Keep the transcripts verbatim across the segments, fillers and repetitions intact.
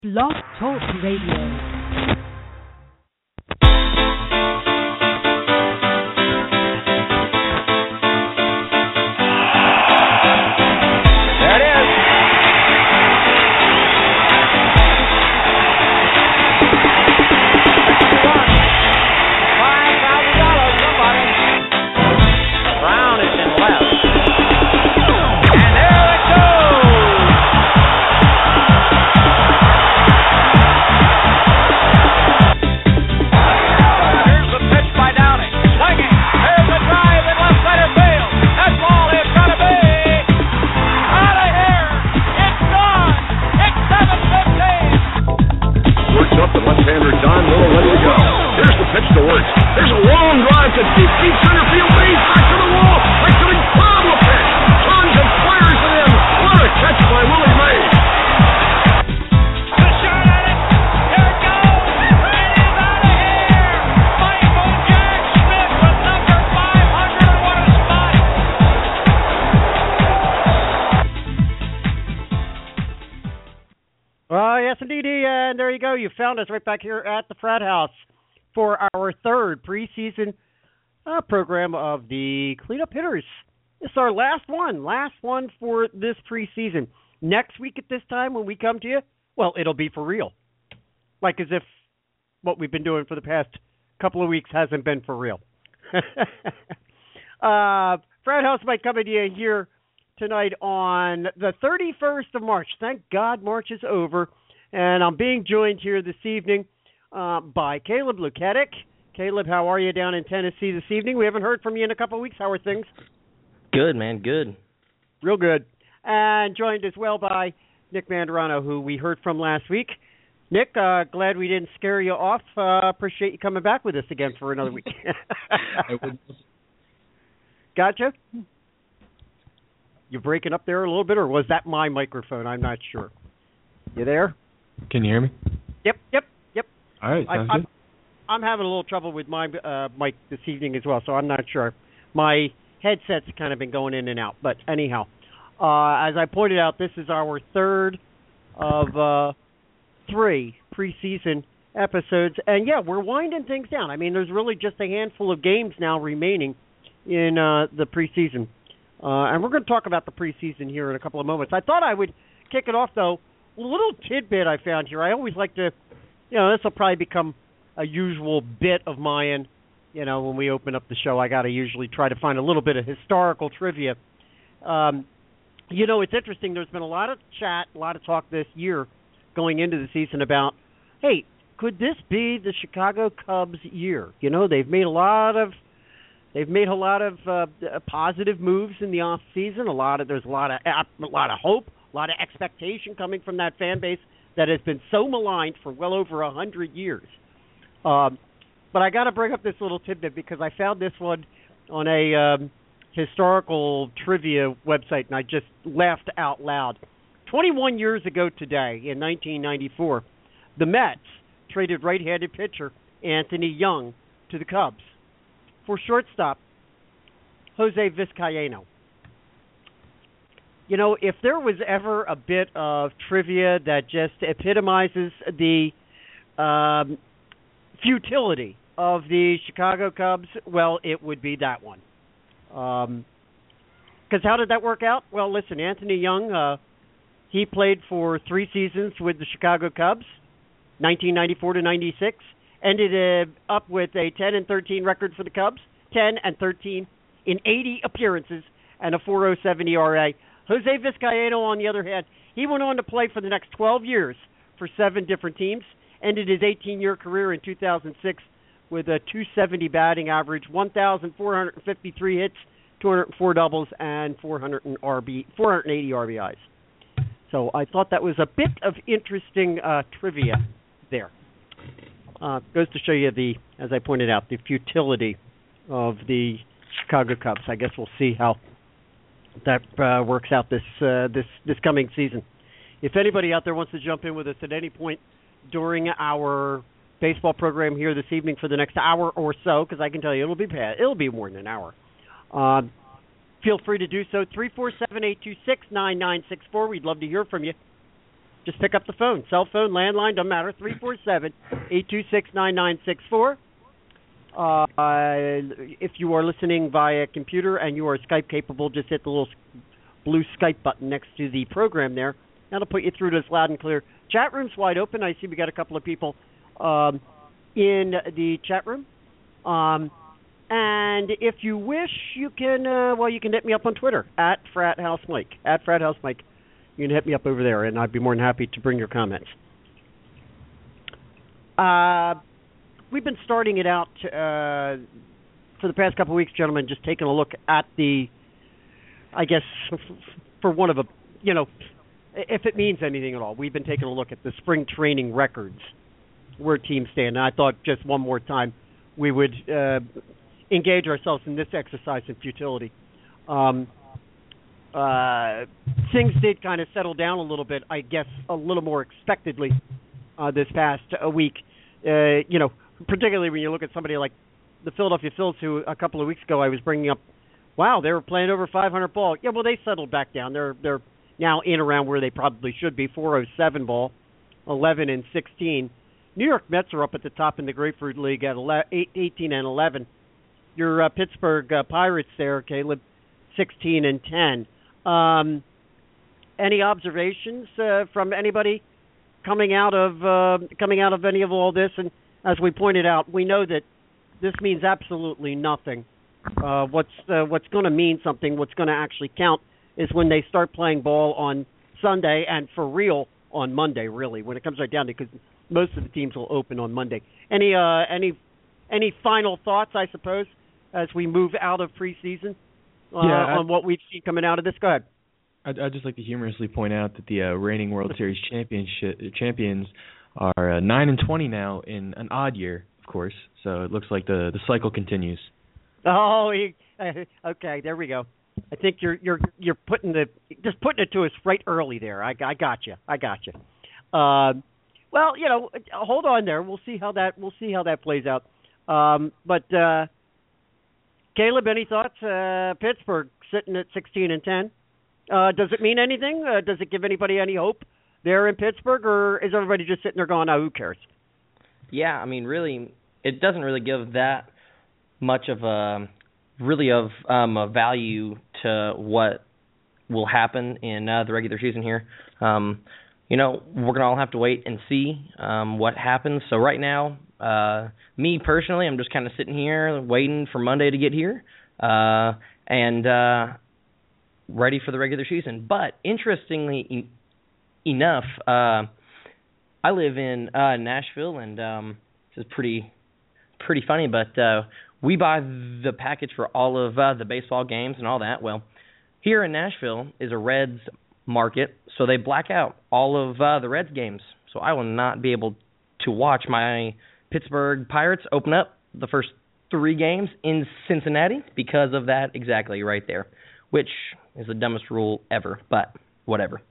Blog Talk Radio. You found us right back here at the Frat House for our third preseason uh, program of the Cleanup Hitters. This is our last one, last one for this preseason. Next week at this time when we come to you, well, it'll be for real. Like as if what we've been doing for the past couple of weeks hasn't been for real. uh, Frat House might come to you here tonight on the thirty-first of March. Thank God March is over. And I'm being joined here this evening uh, by Caleb Luketic. Caleb, how are you down in Tennessee this evening? We haven't heard from you in a couple of weeks. How are things? Good, man. Good. Real good. And joined as well by Nick Mandarano, who we heard from last week. Nick, uh, glad we didn't scare you off. Uh, appreciate you coming back with us again for another week. Gotcha. You breaking up there a little bit, or was that my microphone? I'm not sure. You there? Can you hear me? Yep, yep, yep. All right, sounds I, good. I'm, I'm having a little trouble with my uh, mic this evening as well, so I'm not sure. My headset's kind of been going in and out. But anyhow, uh, as I pointed out, this is our third of uh, three preseason episodes. And, yeah, we're winding things down. I mean, there's really just a handful of games now remaining in uh, the preseason. Uh, and we're going to talk about the preseason here in a couple of moments. I thought I would kick it off, though, a little tidbit I found here. I always like to, you know, this will probably become a usual bit of mine. You know, when we open up the show, I got to usually try to find a little bit of historical trivia. Um, you know, it's interesting. There's been a lot of chat, a lot of talk this year going into the season about, hey, could this be the Chicago Cubs year? You know, they've made a lot of, they've made a lot of uh, positive moves in the off season. A lot of, there's a lot of, a lot of hope. A lot of expectation coming from that fan base that has been so maligned for well over a hundred years. Um, but I got to bring up this little tidbit because I found this one on a um, historical trivia website, and I just laughed out loud. twenty-one years ago today, in nineteen ninety-four, the Mets traded right-handed pitcher Anthony Young to the Cubs for shortstop Jose Vizcaino. You know, if there was ever a bit of trivia that just epitomizes the um, futility of the Chicago Cubs, well, it would be that one. Because um, how did that work out? Well, listen, Anthony Young, uh, he played for three seasons with the Chicago Cubs, nineteen ninety-four to ninety-six, ended uh, up with a ten and thirteen record for the Cubs, ten and thirteen in eighty appearances, and a four point oh seven E R A. Jose Vizcaino, on the other hand, he went on to play for the next twelve years for seven different teams, ended his eighteen-year career in two thousand six with a two seventy batting average, one thousand four hundred fifty-three hits, two hundred four doubles, and four hundred eighty R B Is. So I thought that was a bit of interesting uh, trivia there. Uh, goes to show you the, as I pointed out, the futility of the Chicago Cubs. I guess we'll see how that uh, works out this uh, this this coming season. If anybody out there wants to jump in with us at any point during our baseball program here this evening for the next hour or so, because I can tell you it'll be bad, it'll be more than an hour. Uh, feel free to do so. three four seven, eight two six, nine nine six four. We'd love to hear from you. just pick up the phone. Cell phone, landline, doesn't matter, three four seven, eight two six, nine nine six four. Uh, if you are listening via computer and you are Skype capable, just hit the little blue Skype button next to the program there. That'll put you through to us loud and clear. Chat room's wide open. I see we got a couple of people um, in the chat room. Um, and if you wish, you can, uh, well, you can hit me up on Twitter, at Frat House Mike, at Frat House Mike. You can hit me up over there, and I'd be more than happy to bring your comments. Uh... We've been starting it out uh, for the past couple of weeks, gentlemen, just taking a look at the, I guess, for one of a, you know, if it means anything at all, we've been taking a look at the spring training records where teams stand. And I thought just one more time we would uh, engage ourselves in this exercise in futility. Um, uh, things did kind of settle down a little bit, I guess, a little more expectedly uh, this past uh, week. Uh, you know, particularly when you look at somebody like the Philadelphia Phils, who a couple of weeks ago I was bringing up, wow, they were playing over five hundred ball. Yeah, well, they settled back down. They're they're now in around where they probably should be, four oh seven ball, eleven and sixteen. New York Mets are up at the top in the Grapefruit League at eighteen and eleven. Your uh, Pittsburgh uh, Pirates there, Caleb, sixteen and ten. Um, any observations uh, from anybody coming out of uh, coming out of any of all this? And as we pointed out, we know that this means absolutely nothing. Uh, what's uh, what's going to mean something, what's going to actually count, is when they start playing ball on Sunday and for real on Monday. Really, when it comes right down to, because most of the teams will open on Monday. Any uh, any any final thoughts, I suppose, as we move out of preseason uh, yeah, on what we've seen coming out of this? Go ahead. I'd, I'd just like to humorously point out that the uh, reigning World Series championship champions are uh, nine and twenty now in an odd year, of course. So it looks like the the cycle continues. Oh, he, okay. There we go. I think you're you're you're putting the just putting it to us right early there. I, I got you. I got you. Um, well, you know, hold on there. We'll see how that we'll see how that plays out. Um, but uh, Caleb, any thoughts? Uh, Pittsburgh sitting at sixteen and ten. Uh, does it mean anything? Uh, does it give anybody any hope there in Pittsburgh, or is everybody just sitting there going, "Oh, who cares?" Yeah, I mean, really, it doesn't really give that much of a really of um, a value to what will happen in uh, the regular season here. Um, you know, we're gonna all have to wait and see um, what happens. So right now, uh, me personally, I'm just kind of sitting here waiting for Monday to get here, uh, and uh, ready for the regular season. But interestingly e- enough, uh, I live in uh, Nashville, and um, this is pretty pretty funny, but uh, we buy the package for all of uh, the baseball games and all that. Well, here in Nashville is a Reds market, so they black out all of uh, the Reds games. So I will not be able to watch my Pittsburgh Pirates open up the first three games in Cincinnati because of that exactly right there, which is the dumbest rule ever, but whatever.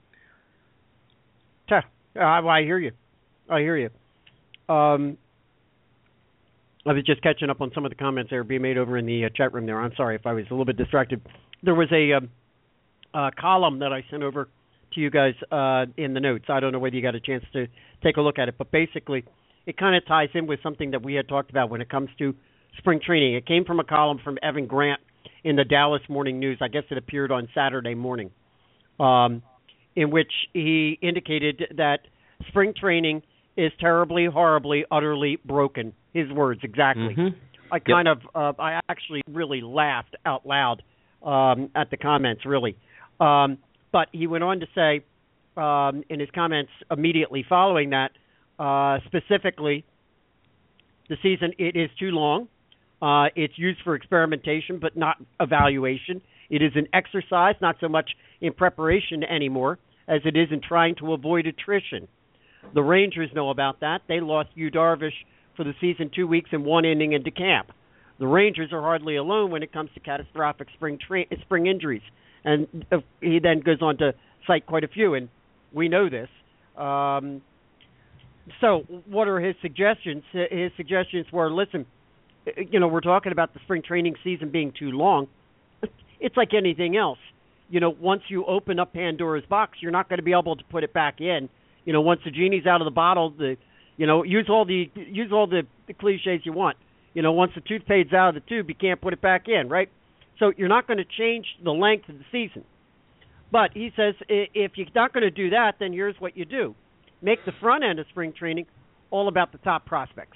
Uh, I hear you. I hear you. Um, I was just catching up on some of the comments that were being made over in the uh, chat room there. I'm sorry if I was a little bit distracted. There was a, um, a column that I sent over to you guys uh, in the notes. I don't know whether you got a chance to take a look at it, but basically it kind of ties in with something that we had talked about when it comes to spring training. It came from a column from Evan Grant in the Dallas Morning News. I guess it appeared on Saturday morning, um, in which he indicated that spring training is terribly, horribly, utterly broken. His words, exactly. Mm-hmm. I kind yep. of, uh, I actually really laughed out loud um, at the comments, really. Um, but he went on to say um, in his comments immediately following that, uh, specifically, the season, it is too long. Uh, it's used for experimentation, but not evaluation. It is an exercise, not so much in preparation anymore, as it is in trying to avoid attrition. The Rangers know about that. They lost Yu Darvish for the season two weeks and one inning into camp. The Rangers are hardly alone when it comes to catastrophic spring tra- spring injuries. And uh, he then goes on to cite quite a few, and we know this. Um, so what are his suggestions? His suggestions were, listen, you know, we're talking about the spring training season being too long. It's like anything else. You know, once you open up Pandora's box, you're not going to be able to put it back in. You know, once the genie's out of the bottle, the you know use all the use all the, the cliches you want. You know, once the toothpaste's out of the tube, you can't put it back in, right? So you're not going to change the length of the season. But he says if you're not going to do that, then here's what you do: make the front end of spring training all about the top prospects.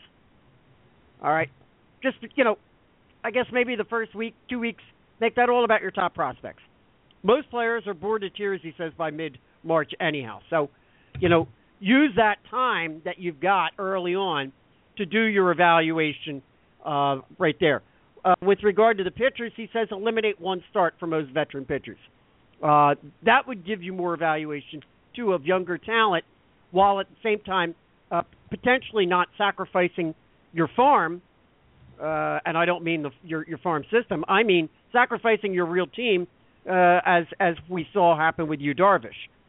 All right, just you know, I guess maybe the first week, two weeks, make that all about your top prospects. Most players are bored to tears, he says, by mid-March anyhow. So, you know, use that time that you've got early on to do your evaluation uh, right there. Uh, with regard to the pitchers, he says eliminate one start for most veteran pitchers. Uh, that would give you more evaluation, too, of younger talent, while at the same time uh, potentially not sacrificing your farm, uh, and I don't mean the, your, your farm system. I mean sacrificing your real team, uh, as as we saw happen with Yu Darvish.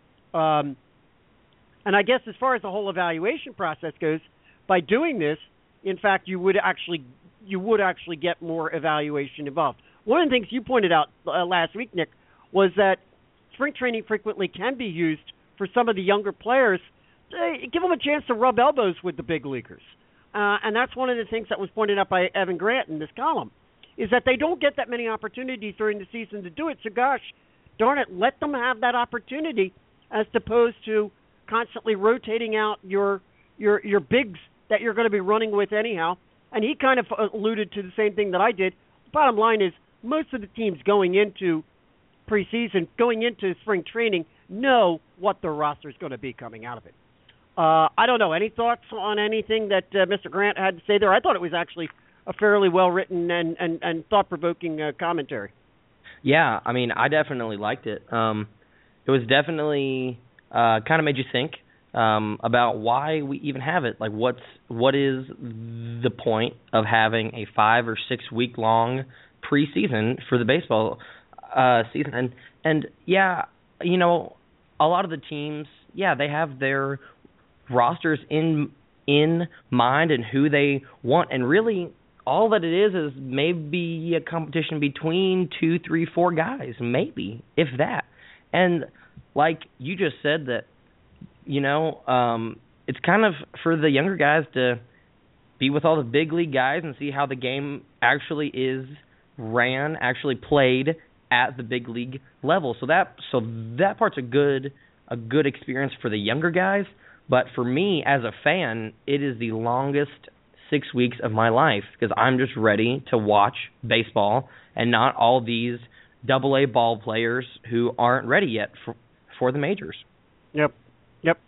Um, and I guess as far as the whole evaluation process goes, by doing this, in fact, you would actually you would actually get more evaluation involved. One of the things you pointed out uh, last week, Nick, was that spring training frequently can be used for some of the younger players. Uh, give them a chance to rub elbows with the big leaguers. Uh, and that's one of the things that was pointed out by Evan Grant in this column, is that they don't get that many opportunities during the season to do it. So, gosh, darn it, let them have that opportunity as opposed to constantly rotating out your your your bigs that you're going to be running with anyhow. And he kind of alluded to the same thing that I did. Bottom line is most of the teams going into preseason, going into spring training, know what their roster is going to be coming out of it. Uh, I don't know. Any thoughts on anything that uh, Mister Grant had to say there? I thought it was actually a fairly well-written and, and, and thought-provoking uh, commentary. Yeah, I mean, I definitely liked it. Um, it was definitely uh, kind of made you think um, about why we even have it. Like, what's what is the point of having a five or six week long preseason for the baseball uh, season? And and yeah, you know, a lot of the teams, yeah, they have their rosters in in mind and who they want, and really all that it is is maybe a competition between two, three, four guys, maybe, if that. And like you just said, that, you know, um, it's kind of for the younger guys to be with all the big league guys and see how the game actually is ran, actually played at the big league level. So that so that part's a good a good experience for the younger guys. But for me, as a fan, it is the longest six weeks of my life because I'm just ready to watch baseball and not all these double A ball players who aren't ready yet for, for the majors. Yep. Yep.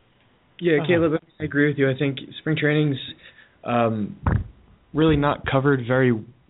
Yeah, uh-huh. Caleb, I agree with you. I think spring training's um, really not covered very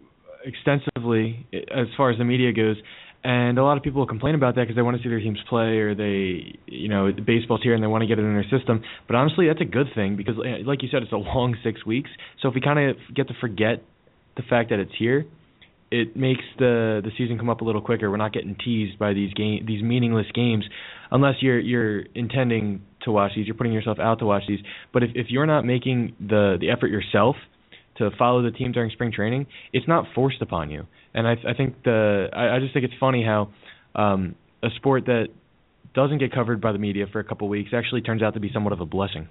extensively as far as the media goes. And a lot of people complain about that because they want to see their teams play, or they, you know, the baseball's here and they want to get it in their system. But honestly, that's a good thing because, like you said, it's a long six weeks. So if we kind of get to forget the fact that it's here, it makes the the season come up a little quicker. We're not getting teased by these game these meaningless games, unless you're you're intending to watch these. You're putting yourself out to watch these. But if if you're not making the the effort yourself to follow the team during spring training, it's not forced upon you. And I, I think the I, I just think it's funny how um, a sport that doesn't get covered by the media for a couple of weeks actually turns out to be somewhat of a blessing.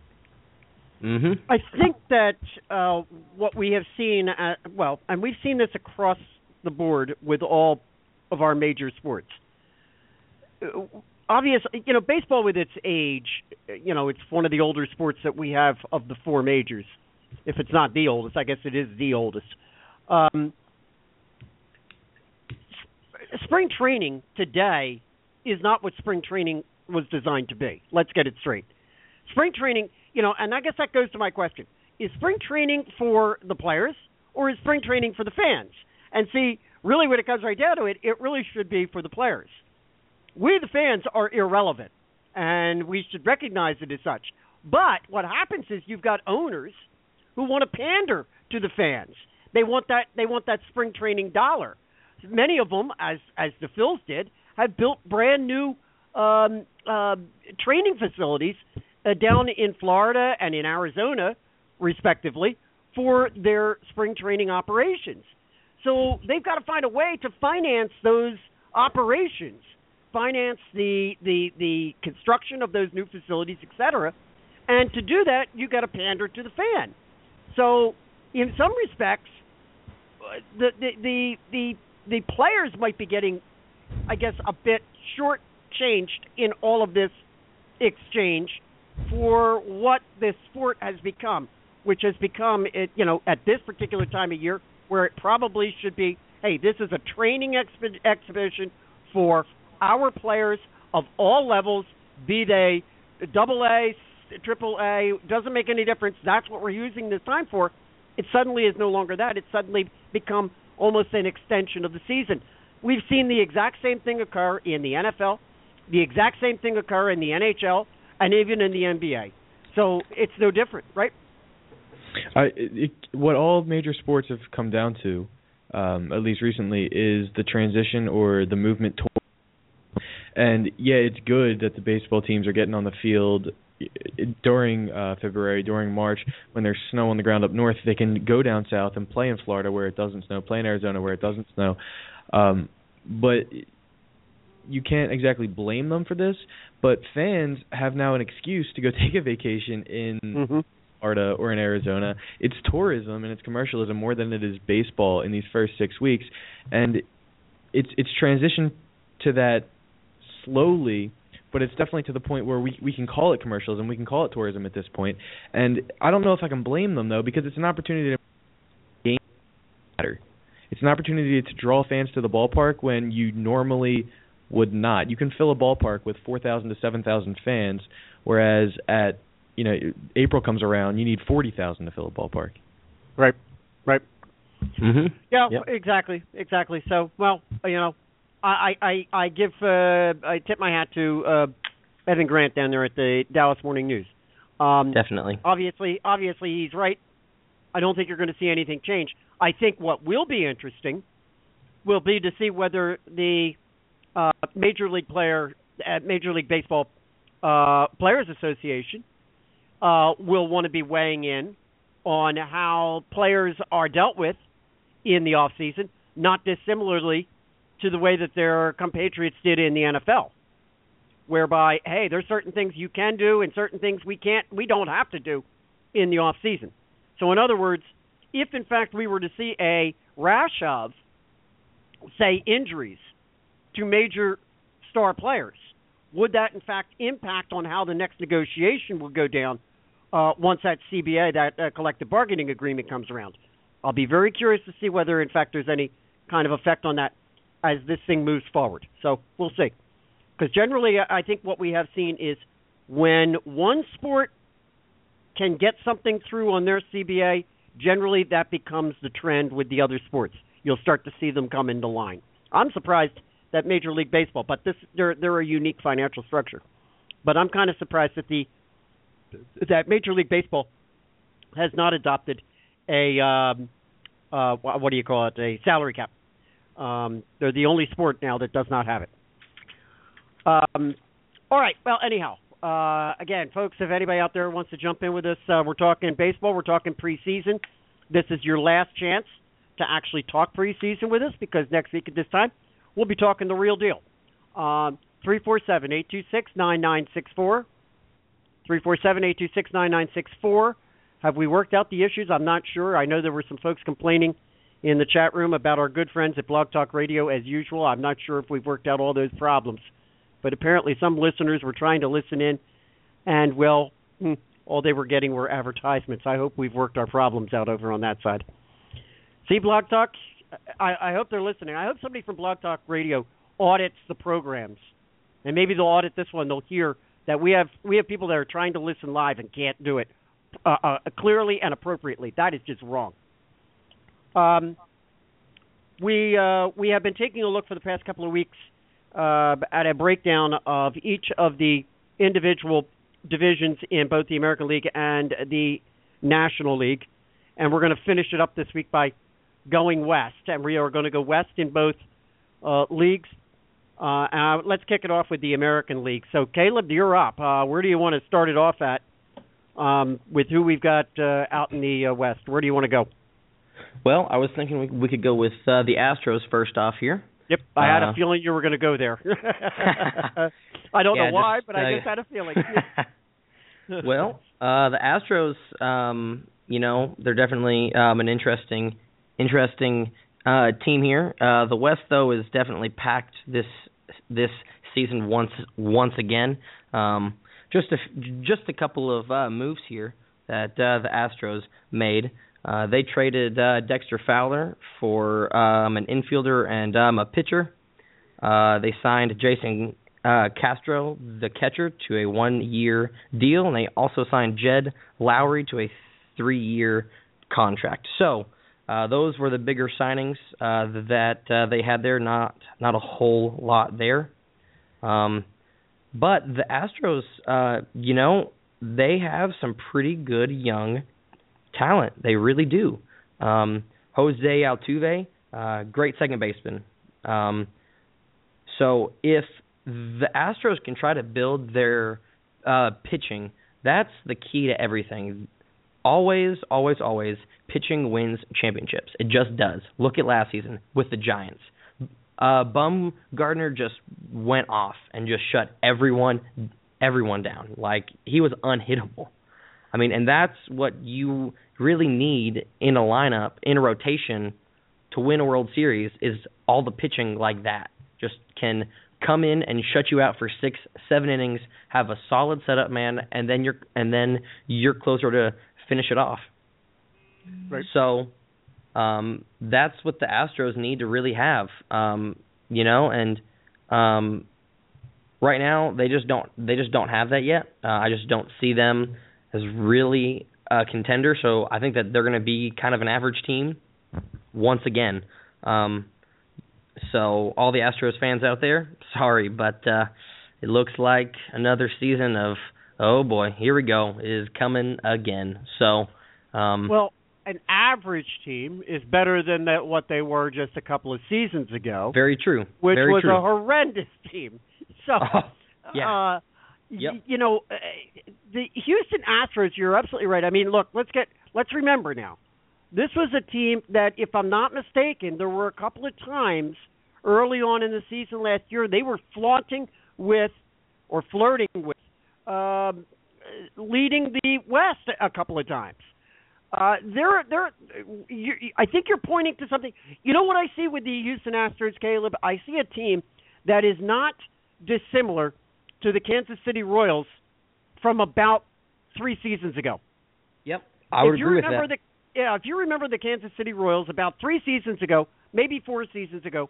Mm-hmm. I think that uh, what we have seen, uh, well, and we've seen this across the board with all of our major sports. Uh, obviously, you know, baseball with its age, you know, it's one of the older sports that we have of the four majors. If it's not the oldest, I guess it is the oldest. Um, spring training today is not what spring training was designed to be. Let's get it straight. Spring training, you know, and I guess that goes to my question. Is spring training for the players or is spring training for the fans? And see, really when it comes right down to it, it really should be for the players. We, the fans, are irrelevant, and we should recognize it as such. But what happens is you've got owners who want to pander to the fans. They want that they want that spring training dollar. Many of them, as as the Phils did, have built brand new um, uh, training facilities uh, down in Florida and in Arizona, respectively, for their spring training operations. So they've got to find a way to finance those operations finance the the the construction of those new facilities, et cetera. And to do that, you got to pander to the fan. So, in some respects, the the the the, the players might be getting, I guess, a bit shortchanged in all of this exchange for what this sport has become, which has become, it, you know, at this particular time of year, where it probably should be, hey, this is a training exp- exhibition for our players of all levels, be they double A, triple A, doesn't make any difference. That's what we're using this time for. It suddenly is no longer that. It's suddenly become almost an extension of the season. We've seen the exact same thing occur in the N F L, the exact same thing occur in the N H L, and even in the N B A. So it's no different, right? I, it, what all major sports have come down to, um, at least recently, is the transition or the movement toward. And yeah, it's good that the baseball teams are getting on the field during uh, February, during March, when there's snow on the ground up north. They can go down south and play in Florida where it doesn't snow, play in Arizona where it doesn't snow. Um, but you can't exactly blame them for this. But fans have now an excuse to go take a vacation in mm-hmm. Florida or in Arizona. It's tourism and it's commercialism more than it is baseball in these first six weeks. And it's it's transitioned to that slowly, but it's definitely to the point where we we can call it commercialism, we can call it tourism at this point. And I don't know if I can blame them, though, because it's an opportunity to game matter. It's an opportunity to draw fans to the ballpark when you normally would not. You can fill a ballpark with four thousand to seven thousand fans, whereas at, you know, April comes around, you need forty thousand to fill a ballpark. Right, right. Mm-hmm. Yeah, yep. exactly, exactly. So, well, you know, I, I, I give uh, I tip my hat to uh, Evan Grant down there at the Dallas Morning News. Um, Definitely. Obviously, obviously he's right. I don't think you're going to see anything change. I think what will be interesting will be to see whether the uh, Major League player, uh, Major League Baseball uh, Players Association uh, will want to be weighing in on how players are dealt with in the off season, not dissimilarly to the way that their compatriots did in the N F L, whereby, hey, there's certain things you can do and certain things we can't, we don't have to do in the off season. So in other words, if in fact we were to see a rash of, say, injuries to major star players, would that in fact impact on how the next negotiation will go down uh, once that C B A, that uh, collective bargaining agreement comes around? I'll be very curious to see whether in fact there's any kind of effect on that as this thing moves forward. So we'll see. Because generally I think what we have seen is when one sport can get something through on their C B A, generally that becomes the trend with the other sports. You'll start to see them come into line. I'm surprised that Major League Baseball, but this they're they're a unique financial structure. But I'm kind of surprised that the that Major League Baseball has not adopted a um, uh, what do you call it, a salary cap. Um, they're the only sport now that does not have it. Um, all right. Well, anyhow, uh, again, folks, if anybody out there wants to jump in with us, uh, we're talking baseball. We're talking preseason. This is your last chance to actually talk preseason with us because next week at this time, we'll be talking the real deal. Um, three four seven, eight two six, nine nine six four. three four seven, eight two six, nine nine six four. Have we worked out the issues? I'm not sure. I know there were some folks complaining in the chat room about our good friends at Blog Talk Radio as usual. I'm not sure if we've worked out all those problems. But apparently some listeners were trying to listen in, and, well, all they were getting were advertisements. I hope we've worked our problems out over on that side. See, Blog Talk, I, I hope they're listening. I hope somebody from Blog Talk Radio audits the programs. And maybe they'll audit this one. They'll hear that we have we have people that are trying to listen live and can't do it uh, uh, clearly and appropriately. That is just wrong. Um, we uh, we have been taking a look for the past couple of weeks uh, at a breakdown of each of the individual divisions in both the American League and the National League, and we're going to finish it up this week by going west, and we are going to go west in both uh, leagues. Uh, uh, let's kick it off with the American League. So, Caleb, you're up. Uh, where do you want to start it off at um, with who we've got uh, out in the uh, west? Where do you want to go? Well, I was thinking we, we could go with uh, the Astros first off here. Yep, I had uh, a feeling you were going to go there. I don't yeah, know why, just, but uh, I just had a feeling. Well, uh, the Astros, um, you know, they're definitely um, an interesting, interesting uh, team here. Uh, the West, though, is definitely packed this this season once once again. Um, just a just a couple of uh, moves here that uh, the Astros made. Uh, they traded uh, Dexter Fowler for um, an infielder and um, a pitcher. Uh, they signed Jason uh, Castro, the catcher, to a one-year deal, and they also signed Jed Lowry to a three-year contract. So uh, those were the bigger signings uh, that uh, they had there. Not not a whole lot there, um, but the Astros, uh, you know, they have some pretty good young talent. They really do. Um, Jose Altuve, uh, great second baseman. Um, so if the Astros can try to build their uh, pitching, that's the key to everything. Always, always, always, pitching wins championships. It just does. Look at last season with the Giants. Uh, Bumgarner just went off and just shut everyone, everyone down. Like, he was unhittable. I mean, and that's what you really need in a lineup, in a rotation, to win a World Series, is all the pitching like that. Just can come in and shut you out for six, seven innings, have a solid setup man, and then you're and then you're closer to finish it off. Right. So um, that's what the Astros need to really have, um, you know, and um, right now they just don't they just don't have that yet. Uh, I just don't see them as really a contender, so I think that they're going to be kind of an average team once again. Um, so all the Astros fans out there, sorry, but uh, it looks like another season of, oh boy, here we go, is coming again. So, um, well, an average team is better than that, what they were just a couple of seasons ago. Very true. Which very was true. a horrendous team. So, oh, yeah. Uh, Yep. You know, uh, the Houston Astros, you're absolutely right. I mean, look, let's get let's remember now. This was a team that, if I'm not mistaken, there were a couple of times early on in the season last year they were flaunting with or flirting with um, leading the West a couple of times. Uh, they're, they're, you, I think you're pointing to something. You know what I see with the Houston Astros, Caleb? I see a team that is not dissimilar to the Kansas City Royals from about three seasons ago. Yep, I would if you agree remember with that. The, yeah, if you remember the Kansas City Royals about three seasons ago, maybe four seasons ago,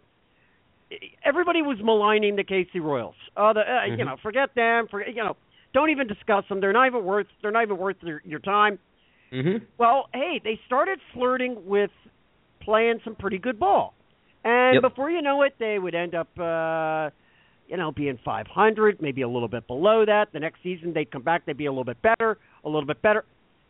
everybody was maligning the K C Royals. Uh, the, uh, mm-hmm. You know, forget them. Forget, you know, don't even discuss them. They're not even worth. They're not even worth your, your time. Mm-hmm. Well, hey, they started flirting with playing some pretty good ball, and yep. before you know it, they would end up. Uh, You know, being five hundred, maybe a little bit below that. The next season, they'd come back, they'd be a little bit better, a little bit better.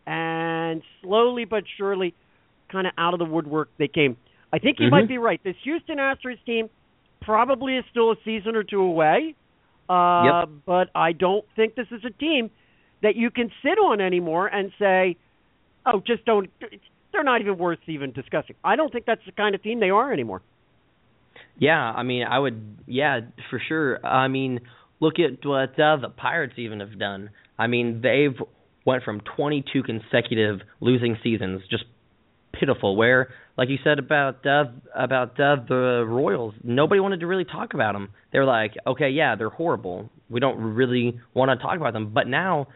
And slowly but surely, kind of out of the woodwork they came. I think you mm-hmm. might be right. This Houston Astros team probably is still a season or two away. Uh, yep. But I don't think this is a team that you can sit on anymore and say, oh, just don't, they're not even worth even discussing. I don't think that's the kind of team they are anymore. Yeah, I mean, I would, yeah, for sure. I mean, look at what uh, the Pirates even have done. I mean, they've went from twenty-two consecutive losing seasons, just pitiful, where, like you said about uh, about uh, the Royals, nobody wanted to really talk about them. They were like, okay, yeah, they're horrible. We don't really want to talk about them. But now,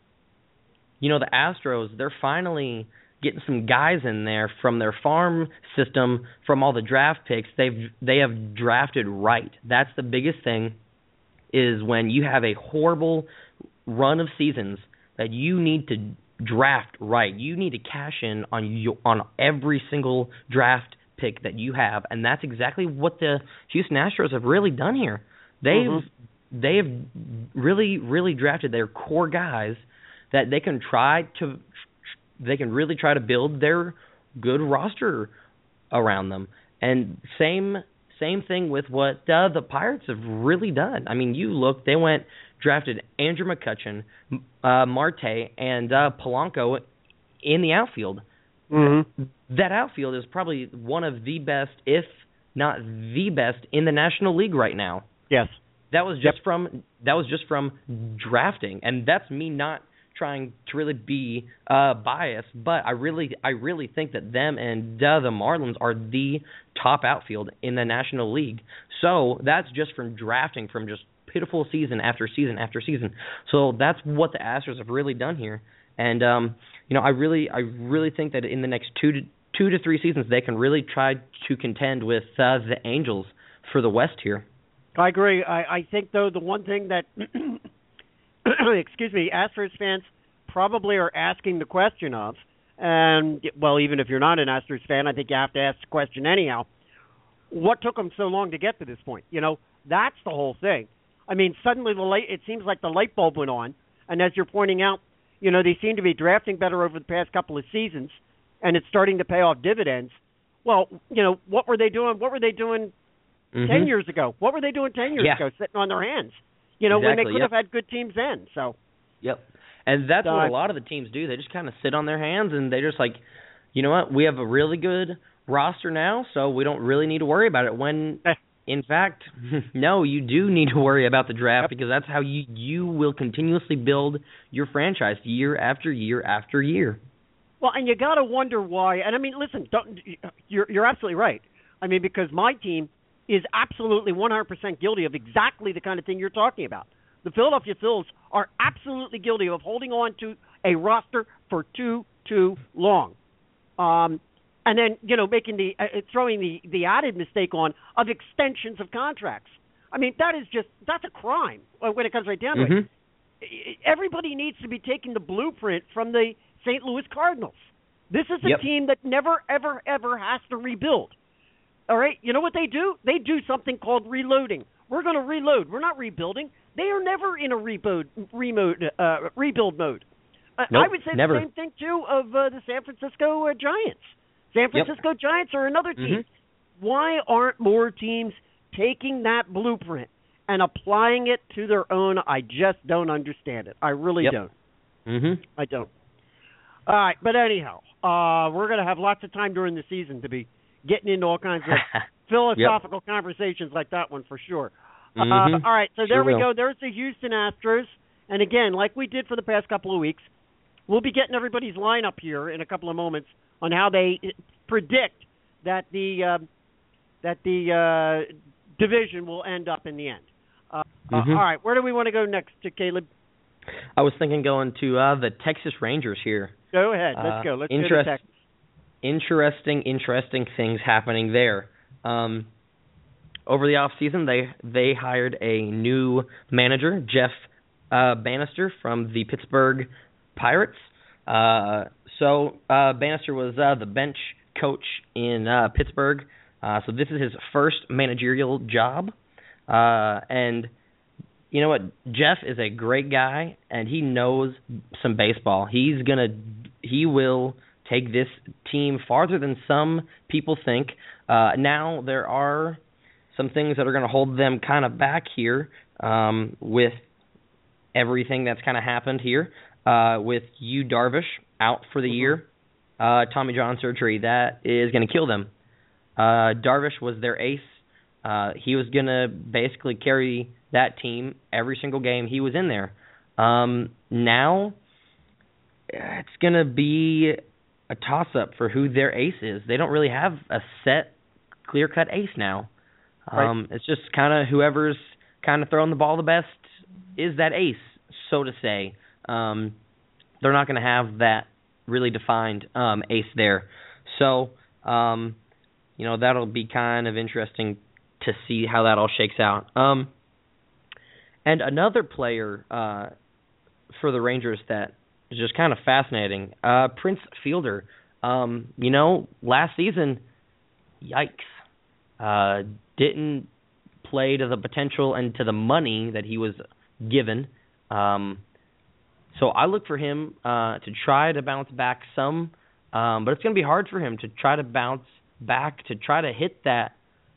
you know, the Astros, they're finally getting some guys in there from their farm system, from all the draft picks. They've they have drafted right. That's the biggest thing, is when you have a horrible run of seasons that you need to draft right. You need to cash in on your, on every single draft pick that you have, and that's exactly what the Houston Astros have really done here. They've mm-hmm. they have really really drafted their core guys that they can try to. They can really try to build their good roster around them. And same same thing with what uh, the Pirates have really done. I mean, you look, they went, drafted Andrew McCutchen, uh, Marte, and uh, Polanco in the outfield. Mm-hmm. That outfield is probably one of the best, if not the best in the National League right now. Yes. That was just Yep. from that was just from drafting, and that's me not trying to really be uh, biased, but I really I really think that them and uh, the Marlins are the top outfield in the National League. So that's just from drafting, from just pitiful season after season after season. So that's what the Astros have really done here, and um, you know I really I really think that in the next two to two to three seasons they can really try to contend with uh, the Angels for the West here. I agree. I, I think, though, the one thing that, excuse me, Astros fans probably are asking the question of, and, well, even if you're not an Astros fan, I think you have to ask the question anyhow, what took them so long to get to this point? You know, that's the whole thing. I mean, suddenly the light, it seems like the light bulb went on, and as you're pointing out, you know, they seem to be drafting better over the past couple of seasons, and it's starting to pay off dividends. Well, you know, what were they doing? What were they doing Mm-hmm. ten years ago? What were they doing ten years Yeah. ago, sitting on their hands? You know, Exactly, when they could yep. have had good teams then. So. Yep. And that's So what I- a lot of the teams do. They just kind of sit on their hands, and they just like, you know what, we have a really good roster now, so we don't really need to worry about it. When, Eh. in fact, no, you do need to worry about the draft Yep. because that's how you, you will continuously build your franchise year after year after year. Well, and you got to wonder why. And I mean, listen, don't, you're you're absolutely right. I mean, because my team is absolutely one hundred percent guilty of exactly the kind of thing you're talking about. The Philadelphia Phils are absolutely guilty of holding on to a roster for too, too long. Um, and then, you know, making the, uh, throwing the, the added mistake on of extensions of contracts. I mean, that is just, that's a crime when it comes right down to Mm-hmm. it. Everybody needs to be taking the blueprint from the Saint Louis Cardinals. This is a Yep. team that never, ever, ever has to rebuild. All right, you know what they do? They do something called reloading. We're going to reload. We're not rebuilding. They are never in a rebuild, remote, uh, rebuild mode. Uh, Nope, I would say never. the same thing, too, of uh, the San Francisco uh, Giants. San Yep. Francisco Giants are another team. Mm-hmm. Why aren't more teams taking that blueprint and applying it to their own? I just don't understand it. I really Yep. don't. Mm-hmm. I don't. All right, but anyhow, uh, we're going to have lots of time during the season to be getting into all kinds of philosophical yep. conversations like that one for sure. Mm-hmm. Uh, all right, so there sure we will. go. There's the Houston Astros. And again, like we did for the past couple of weeks, we'll be getting everybody's lineup here in a couple of moments on how they predict that the uh, that the uh, division will end up in the end. Uh, mm-hmm. uh, all right, where do we want to go next, to Caleb? I was thinking going to uh, the Texas Rangers here. Go ahead. Let's uh, go. Let's interest- go to Texas. Interesting, interesting things happening there. Um, over the off season, they they hired a new manager, Jeff uh, Bannister from the Pittsburgh Pirates. Uh, so uh, Bannister was uh, the bench coach in uh, Pittsburgh. Uh, so this is his first managerial job. Uh, and you know what? Jeff is a great guy, and he knows some baseball. He's gonna, he will take this team farther than some people think. Uh, now there are some things that are going to hold them kind of back here um, with everything that's kind of happened here. Uh, with Yu Darvish out for the mm-hmm. year, uh, Tommy John surgery, that is going to kill them. Uh, Darvish was their ace. Uh, he was going to basically carry that team every single game he was in there. Um, now it's going to be a toss-up for who their ace is. They don't really have a set, clear-cut ace now. Um, right. It's just kind of whoever's kind of throwing the ball the best is that ace, so to say. Um, they're not going to have that really defined um, ace there. So, um, you know, that'll be kind of interesting to see how that all shakes out. Um, and another player uh, for the Rangers that is just kind of fascinating, uh, Prince Fielder. Um, you know, last season, yikes, uh, didn't play to the potential and to the money that he was given. Um, so I look for him uh, to try to bounce back some, um, but it's going to be hard for him to try to bounce back, to try to hit that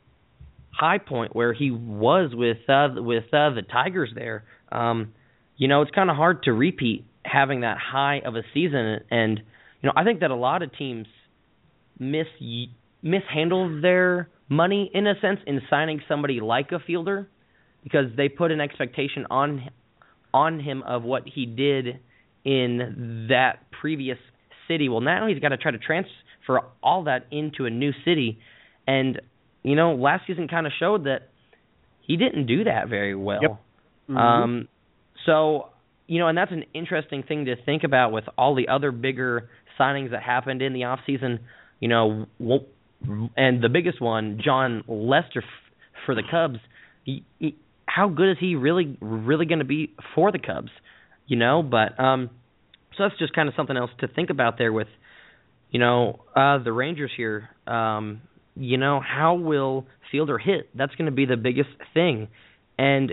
high point where he was with uh, with uh, the Tigers there. Um, you know, it's kind of hard to repeat having that high of a season, and you know, I think that a lot of teams miss mishandled their money in a sense in signing somebody like a Fielder, because they put an expectation on on him of what he did in that previous city. Well, now he's got to try to transfer all that into a new city, and you know, last season kind of showed that he didn't do that very well. Yep. Mm-hmm. Um, so, you know, and that's an interesting thing to think about with all the other bigger signings that happened in the offseason. You know, and the biggest one, John Lester f- for the Cubs. He, he, how good is he really, really going to be for the Cubs? You know, but um, so that's just kind of something else to think about there with, you know, uh, the Rangers here. Um, you know, how will Fielder hit? That's going to be the biggest thing. And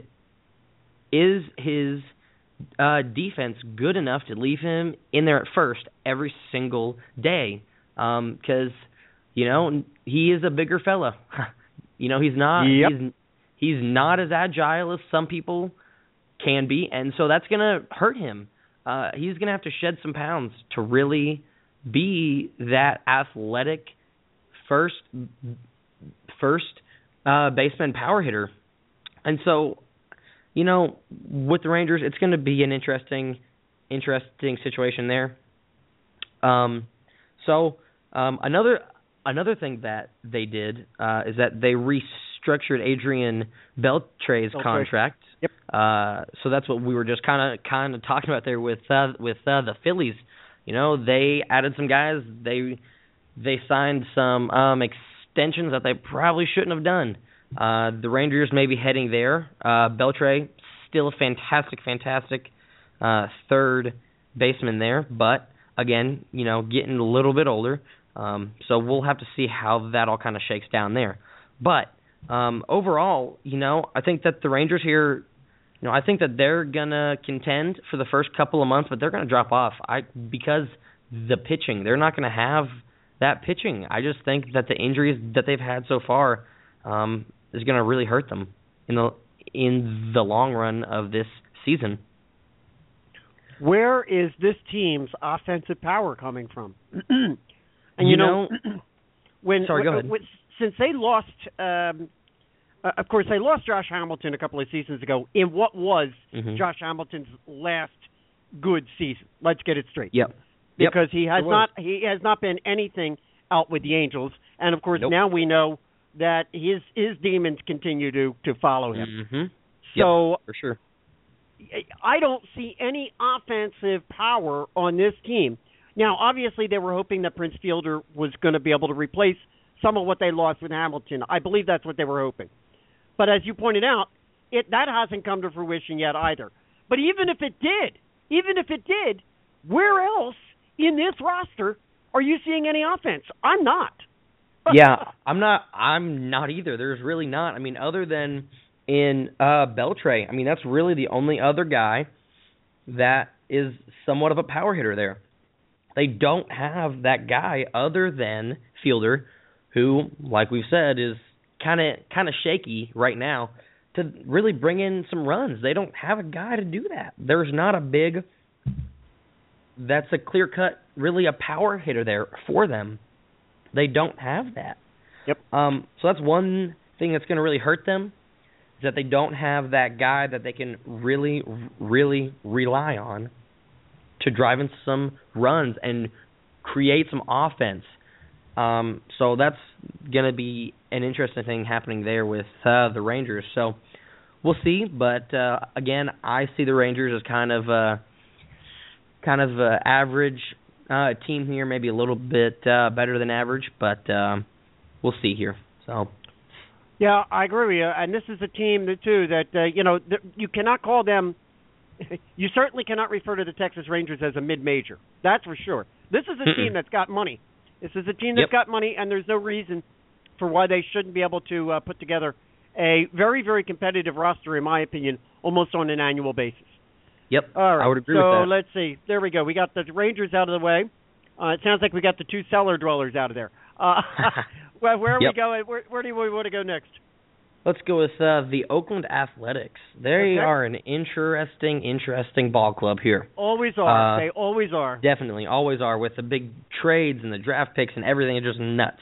is his uh, defense good enough to leave him in there at first every single day? Because, um, you know, he is a bigger fella. you know, he's not yep. he's, he's not as agile as some people can be, and so that's going to hurt him. Uh, he's going to have to shed some pounds to really be that athletic first first uh, baseman power hitter. And so, you know, with the Rangers, it's going to be an interesting interesting situation there. Um, so um, another another thing that they did uh, is that they restructured Adrian Beltre's Beltre. contract. Yep. Uh, so that's what we were just kind of kind of talking about there with uh, with uh, the Phillies. You know, they added some guys. They they signed some um, extensions that they probably shouldn't have done. Uh, the Rangers may be heading there. Uh, Beltre, still a fantastic, fantastic uh, third baseman there, but again, you know, getting a little bit older. Um, so we'll have to see how that all kind of shakes down there. But um, overall, you know, I think that the Rangers here, you know, I think that they're gonna contend for the first couple of months, but they're gonna drop off. I because the pitching, they're not gonna have that pitching. I just think that the injuries that they've had so far um, is gonna really hurt them in the in the long run of this season. Where is this team's offensive power coming from? and you, you know, know when, sorry, go when, ahead. when since they lost, um, uh, of course, they lost Josh Hamilton a couple of seasons ago in what was mm-hmm. Josh Hamilton's last good season. Let's get it straight. Yep. Because yep. he has not he has not been anything out with the Angels, and of course nope. now we know that his his demons continue to, to follow him. Mm-hmm. So yep, for sure. I don't see any offensive power on this team. Now, obviously, they were hoping that Prince Fielder was going to be able to replace some of what they lost with Hamilton. I believe that's what they were hoping. But as you pointed out, it that hasn't come to fruition yet either. But even if it did, even if it did, where else in this roster are you seeing any offense? I'm not. yeah, I'm not. I'm not either. There's really not. I mean, other than in uh, Beltre, I mean, that's really the only other guy that is somewhat of a power hitter there. They don't have that guy other than Fielder, who, like we've said, is kind of kind of shaky right now to really bring in some runs. They don't have a guy to do that. There's not a big, that's a clear-cut, really a power hitter there for them. They don't have that. Yep. Um, so that's one thing that's going to really hurt them, is that they don't have that guy that they can really, really rely on to drive in some runs and create some offense. Um, so that's going to be an interesting thing happening there with uh, the Rangers. So we'll see. But uh, again, I see the Rangers as kind of a kind of a average uh, team here, maybe a little bit uh, better than average, but um, we'll see here. So. Yeah, I agree with you. And this is a team that too that uh, you know th- you cannot call them. You certainly cannot refer to the Texas Rangers as a mid-major. That's for sure. This is a Mm-mm. team that's got money. This is a team that's yep. got money, and there's no reason for why they shouldn't be able to uh, put together a very, very competitive roster, in my opinion, almost on an annual basis. Yep, All right. I would agree so with that. let's see. There we go. We got the Rangers out of the way. Uh, it sounds like we got the two cellar dwellers out of there. Uh, well, where are yep. we going? Where, where do we want to go next? Let's go with uh, the Oakland Athletics. They okay. are an interesting, interesting ball club here. Always are. Uh, they always are. Definitely, always are, with the big trades and the draft picks and everything. It's just nuts.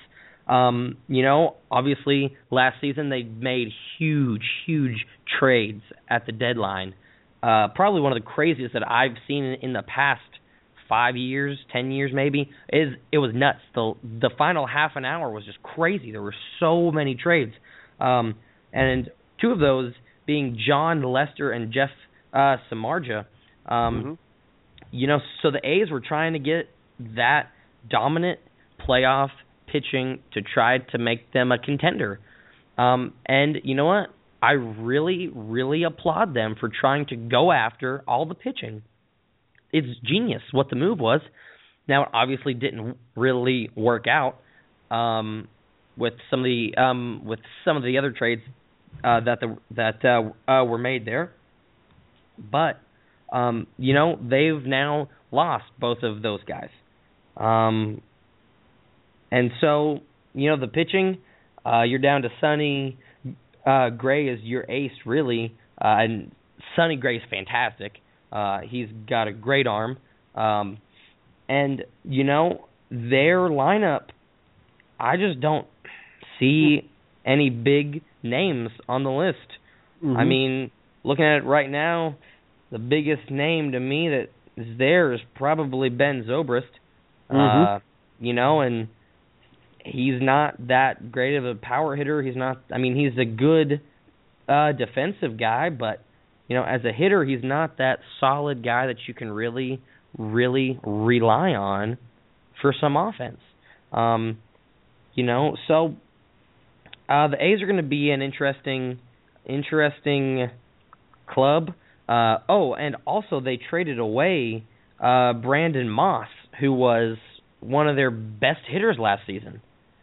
Um, you know, obviously last season they made huge, huge trades at the deadline. Uh, probably one of the craziest that I've seen in, in the past five years, ten years maybe. Is it was nuts. The the final half an hour was just crazy. There were so many trades, um, and two of those being John Lester and Jeff uh, Samardzija. Um, mm-hmm. You know, so the A's were trying to get that dominant playoff pitching to try to make them a contender. Um, and you know what? I really, really applaud them for trying to go after all the pitching. It's genius what the move was. Now, it obviously didn't really work out um, with some of the um, with some of the other trades uh, that the that uh, uh, were made there. But um, you know, they've now lost both of those guys. Um, and so, you know, the pitching, uh, you're down to Sonny uh, Gray as your ace, really. Uh, and Sonny Gray's fantastic. Uh, he's got a great arm. Um, and, you know, their lineup, I just don't see any big names on the list. Mm-hmm. I mean, looking at it right now, the biggest name to me that is there is probably Ben Zobrist. Mm-hmm. Uh, you know, and he's not that great of a power hitter. He's not, I mean, he's a good uh, defensive guy, but, you know, as a hitter, he's not that solid guy that you can really, really rely on for some offense. Um, you know, so uh, the A's are going to be an interesting, interesting club. Uh, oh, and also they traded away uh, Brandon Moss, who was one of their best hitters last season.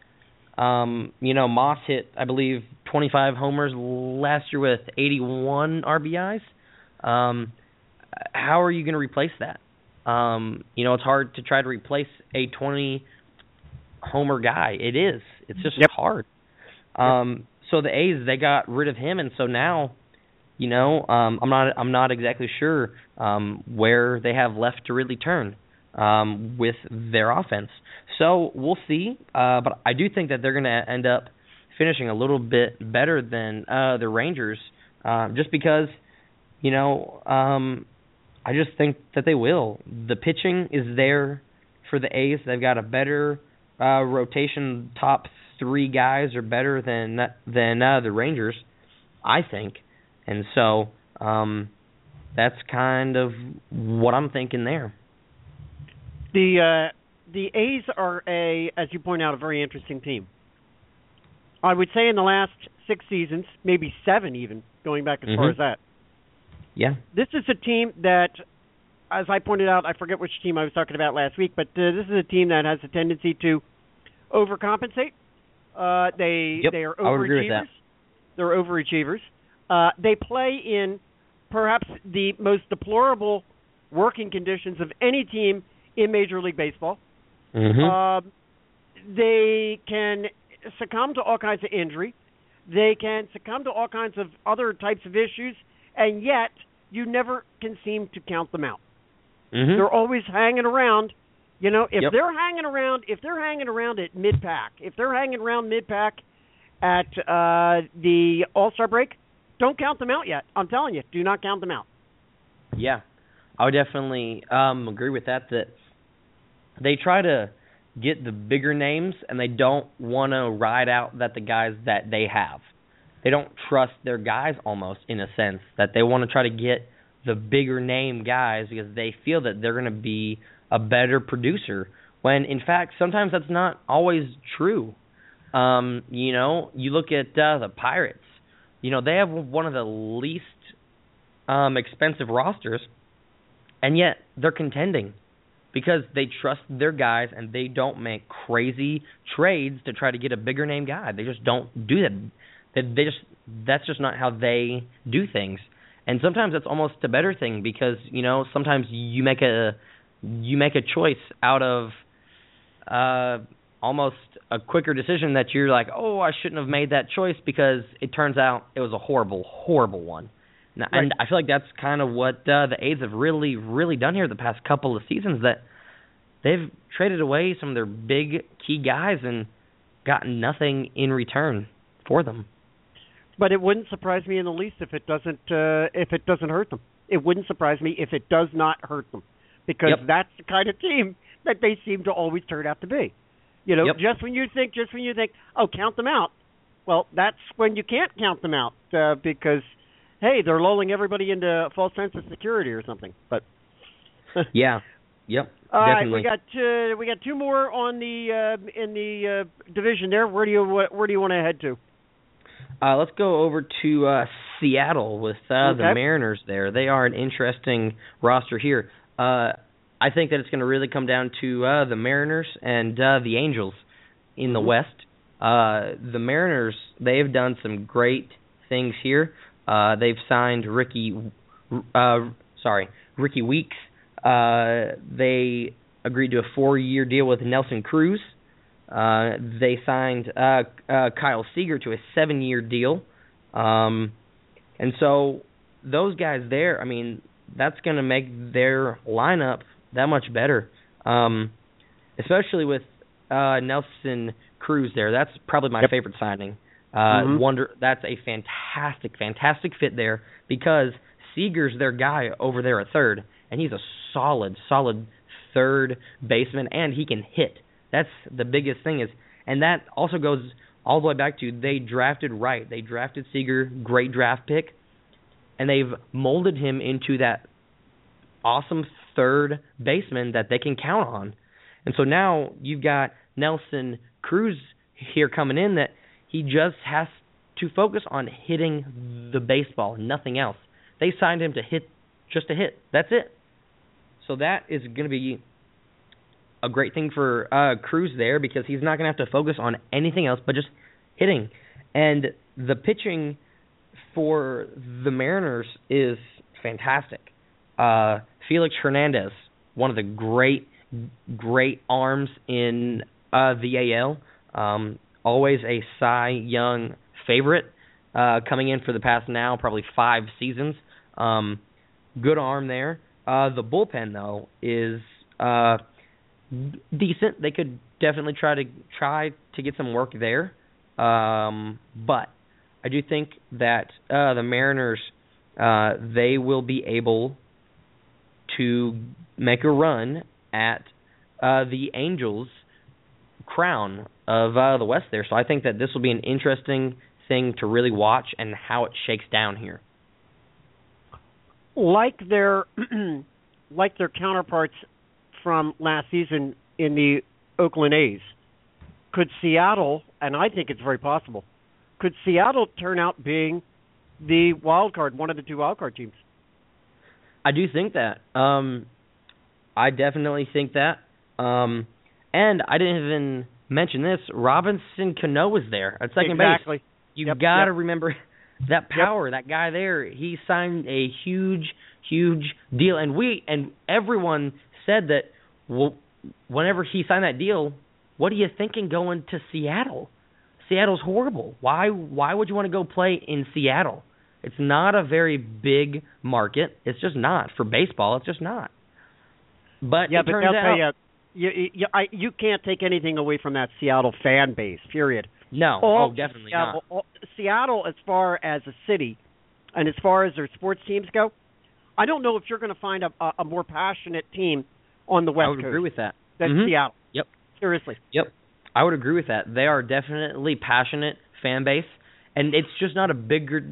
Um, you know, Moss hit, I believe, twenty-five homers last year with eighty-one R B Is. Um, how are you going to replace that? Um, you know, it's hard to try to replace a twenty-homer guy. It is. It's just yep. hard. Um, yep. So the A's, they got rid of him, and so now, you know, um, I'm not I'm not exactly sure um, where they have left to really turn um, with their offense. So we'll see. Uh, but I do think that they're going to end up finishing a little bit better than uh, the Rangers, uh, just because, you know, um, I just think that they will. The pitching is there for the A's. They've got a better uh, rotation. Top three guys are better than than uh, the Rangers, I think. And so um, that's kind of what I'm thinking there. The uh, the A's are a, as you point out, a very interesting team. I would say in the last six seasons, maybe seven even, going back as mm-hmm. far as that. Yeah. This is a team that, as I pointed out, I forget which team I was talking about last week, but uh, this is a team that has a tendency to overcompensate. Uh, they yep, they are I would agree with overachievers. that. They're overachievers. Uh, they play in perhaps the most deplorable working conditions of any team in Major League Baseball. Mm-hmm. Uh, they can succumb to all kinds of injury. They can succumb to all kinds of other types of issues, and yet you never can seem to count them out. Mm-hmm. They're always hanging around. You know, if yep. they're hanging around, if they're hanging around at mid-pack, if they're hanging around mid-pack at uh, the All-Star break, don't count them out yet. I'm telling you, do not count them out. Yeah, I would definitely um, agree with that, that they try to get the bigger names, and they don't want to ride out that the guys that they have. They don't trust their guys almost, in a sense, that they want to try to get the bigger name guys because they feel that they're going to be a better producer, when, in fact, sometimes that's not always true. Um, you know, you look at uh, the Pirates. You know, they have one of the least um, expensive rosters, and yet they're contending because they trust their guys and they don't make crazy trades to try to get a bigger name guy. They just don't do that. They, they just that's just not how they do things. And sometimes that's almost a better thing because, you know, sometimes you make a you make a choice out of uh, almost a quicker decision that you're like, oh, I shouldn't have made that choice because it turns out it was a horrible, horrible one. Now, right. And I feel like that's kind of what uh, the A's have really, really done here the past couple of seasons, that they've traded away some of their big key guys, and gotten nothing in return for them. But it wouldn't surprise me in the least if it doesn't uh, if it doesn't hurt them. It wouldn't surprise me if it does not hurt them, because Yep. that's the kind of team that they seem to always turn out to be. You know, Yep. just when you think, just when you think, oh, count them out. Well, that's when you can't count them out uh, because, hey, they're lulling everybody into a false sense of security or something. But Yeah. Yep. all right, definitely. we got uh, we got two more on the uh, in the uh, division there. Where do you where do you want to head to? Uh, let's go over to uh, Seattle with uh, Okay. the Mariners there. They are an interesting roster here. Uh, I think that it's going to really come down to uh, the Mariners and uh, the Angels in the Mhm. West. Uh, the Mariners, they've done some great things here. Uh, they've signed Ricky, uh, sorry, Ricky Weeks. Uh, they agreed to a four-year deal with Nelson Cruz. Uh, they signed uh, uh, Kyle Seager to a seven-year deal. Um, and so those guys there, I mean, that's going to make their lineup that much better, um, especially with uh, Nelson Cruz there. That's probably my Yep. favorite signing. Uh, Mhm. Wonder that's a fantastic, fantastic fit there because Seager's their guy over there at third, and he's a solid, solid third baseman, and he can hit. That's the biggest thing is, and that also goes all the way back to they drafted right. They drafted Seager, great draft pick, and they've molded him into that awesome third baseman that they can count on. And so now you've got Nelson Cruz here coming in that he just has to focus on hitting the baseball, nothing else. They signed him to hit, just to hit. That's it. So that is going to be a great thing for uh, Cruz there because he's not going to have to focus on anything else but just hitting. And the pitching for the Mariners is fantastic. Uh, Felix Hernandez, one of the great, great arms in uh, the A L. Um, always a Cy Young favorite, uh, coming in for the past now probably five seasons. Um, good arm there. Uh, the bullpen though is uh, decent. They could definitely try to try to get some work there. Um, but I do think that uh, the Mariners uh, they will be able to make a run at uh, the Angels' crown of uh, the West there. So I think that this will be an interesting thing to really watch and how it shakes down here. Like their like their counterparts from last season in the Oakland A's, could Seattle, and I think it's very possible, could Seattle turn out being the wild card, one of the two wild card teams? I do think that. Um, I definitely think that. Um, and I didn't even mention this. Robinson Cano was there at second exactly. base. You've Yep, got to yep. remember that power, that guy there. He signed a huge, huge deal, and we and everyone said that. Well, whenever he signed that deal, what are you thinking going to Seattle? Seattle's horrible. Why? Why would you want to go play in Seattle? It's not a very big market. It's just not for baseball. It's just not. But yeah, it but turns I'll out, tell you, you, you, I, you can't take anything away from that Seattle fan base. Period. no, All oh, definitely Seattle, not. all, Seattle, as far as a city, and as far as their sports teams go, I don't know if you're going to find a, a, a more passionate team on the West I would Coast agree with that. than Mhm. Seattle. Yep. Seriously. Yep. I would agree with that. They are definitely passionate fan base, and it's just not a bigger,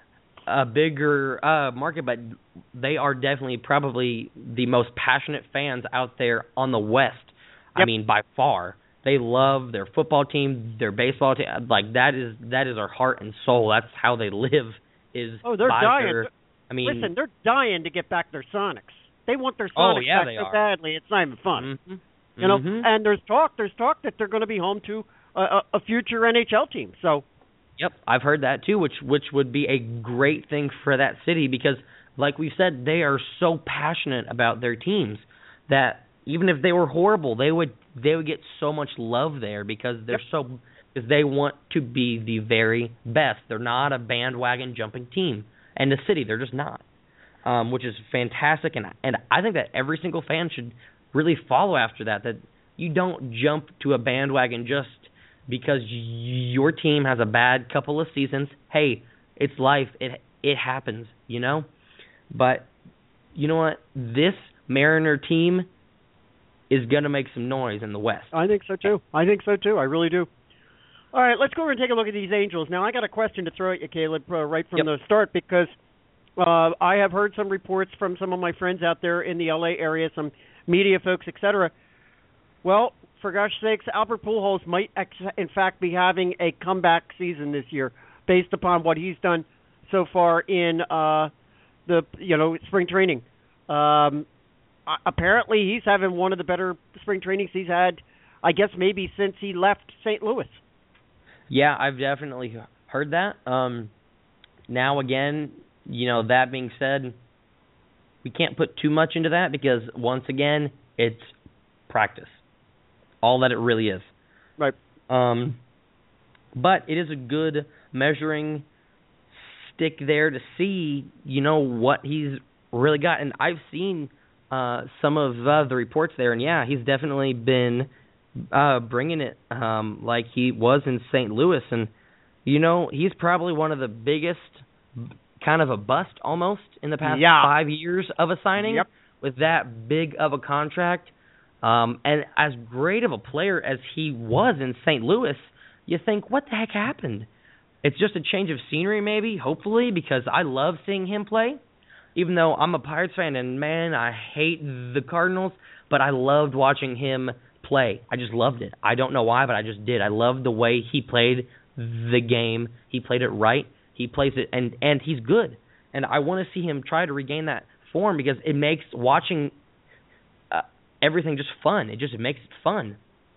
a bigger uh, market, but they are definitely probably the most passionate fans out there on the West. I Yep. mean, by far. They love their football team, their baseball team. Like that is that is their heart and soul. That's how they live. Is Oh, they're by dying. their- I mean, Listen, they're dying to get back their Sonics. They want their Oh, Sonics yeah, back they so are. badly. It's not even fun. mhm. You know, Mhm. and there's talk. There's talk that they're going to be home to a, a, a future N H L team. So, Yep, I've heard that too, which which would be a great thing for that city because, like we said, they are so passionate about their teams that even if they were horrible, they would they would get so much love there because they're Yep. so because they want to be the very best. They're not a bandwagon jumping team, and the city they're just not, um, which is fantastic. And and I think that every single fan should really follow after that. That you don't jump to a bandwagon just because y- your team has a bad couple of seasons. Hey, it's life. It it happens, you know? But you know what? This Mariner team is going to make some noise in the West. I think so, too. I think so, too. I really do. All right, let's go over and take a look at these Angels. Now, I got a question to throw at you, Caleb, uh, right from Yep. the start, because uh, I have heard some reports from some of my friends out there in the L A area, some media folks, et cetera. Well, for gosh sakes, Albert Pujols might, ex- in fact, be having a comeback season this year based upon what he's done so far in uh, the, you know, spring training. Um, apparently, he's having one of the better spring trainings he's had, I guess, maybe since he left Saint Louis. Yeah, I've definitely heard that. Um, now, again, you know, that being said, we can't put too much into that because, once again, it's practice. All that it really is. Right. Um, but it is a good measuring stick there to see, you know, what he's really got. And I've seen uh, some of uh, the reports there, and, yeah, he's definitely been uh, bringing it um, like he was in Saint Louis. And, you know, he's probably one of the biggest, kind of a bust almost in the past yeah. five years of a signing yep. with that big of a contract. Um, and as great of a player as he was in Saint Louis, you think, what the heck happened? It's just a change of scenery maybe, hopefully, because I love seeing him play. Even though I'm a Pirates fan and, man, I hate the Cardinals, but I loved watching him play. I just loved it. I don't know why, but I just did. I loved the way he played the game. He played it right. He plays it, and, and he's good. And I want to see him try to regain that form because it makes watching uh, everything just fun. It just it makes it fun.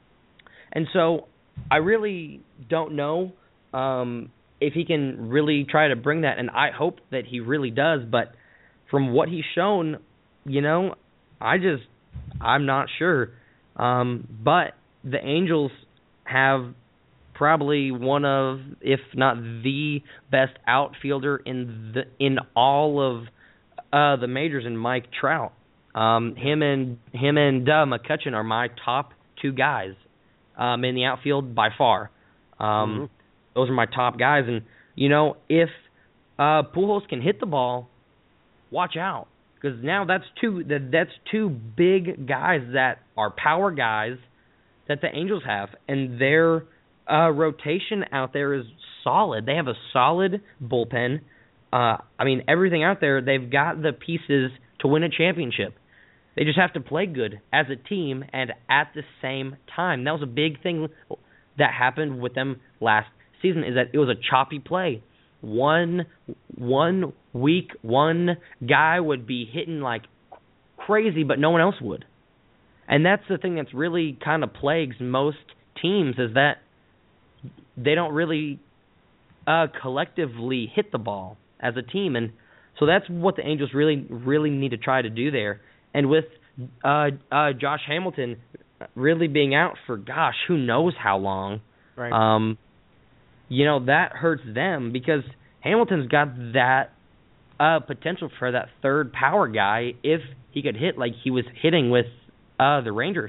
And so I really don't know um, if he can really try to bring that, and I hope that he really does. But from what he's shown, you know, I just, I'm not sure. Um, but the Angels have probably one of, if not the best outfielder in the in all of uh, the majors in Mike Trout. Um, him and him and uh, McCutchen are my top two guys um, in the outfield by far. Um, mm-hmm. Those are my top guys, and you know if uh, Pujols can hit the ball, watch out, because now that's two that that's two big guys that are power guys that the Angels have, and their uh, rotation out there is solid. They have a solid bullpen. Uh, I mean, everything out there, they've got the pieces to win a championship. They just have to play good as a team and at the same time. That was a big thing that happened with them last season, is that it was a choppy play. One one week, one guy would be hitting like crazy, but no one else would. And that's the thing that's really kind of plagues most teams, is that they don't really uh, collectively hit the ball as a team. And so that's what the Angels really, really need to try to do there. And with uh, uh, Josh Hamilton really being out for, gosh, who knows how long, right. um, you know, that hurts them because Hamilton's got that uh, potential for that third power guy if he could hit like he was hitting with uh, the Rangers.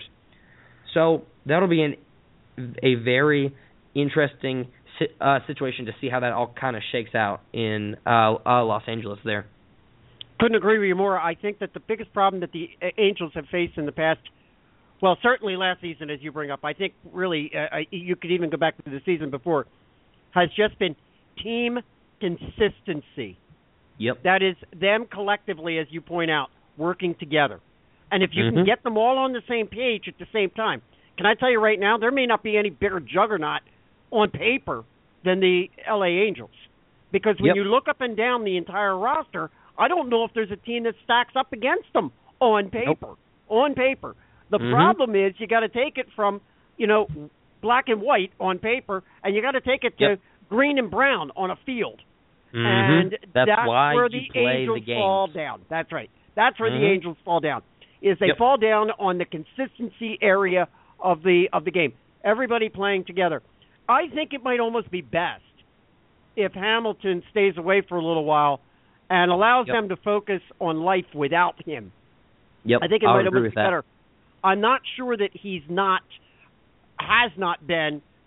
So that'll be an, a very interesting uh, situation to see how that all kind of shakes out in uh, uh, Los Angeles there. Couldn't agree with you more. I think that the biggest problem that the Angels have faced in the past, well, certainly last season, as you bring up, I think really uh, you could even go back to the season before, has just been team consistency. Yep. That is them collectively, as you point out, working together. And if you mm-hmm. can get them all on the same page at the same time, can I tell you right now, there may not be any bigger juggernaut on paper than the L A Angels. Because when yep. you look up and down the entire roster, I don't know if there's a team that stacks up against them on paper. Nope. On paper. The mm-hmm. problem is you got to take it from, you know, black and white on paper, and you got to take it to yep. green and brown on a field. Mm-hmm. And that's, that's why where you the play Angels the games. fall down. That's right. That's where mm-hmm. the Angels fall down. Is they yep. fall down on the consistency area of the of the game. Everybody playing together. I think it might almost be best if Hamilton stays away for a little while and allows yep. them to focus on life without him. Yep. I think it I might would agree almost with be that. better. I'm not sure that he's not, has not been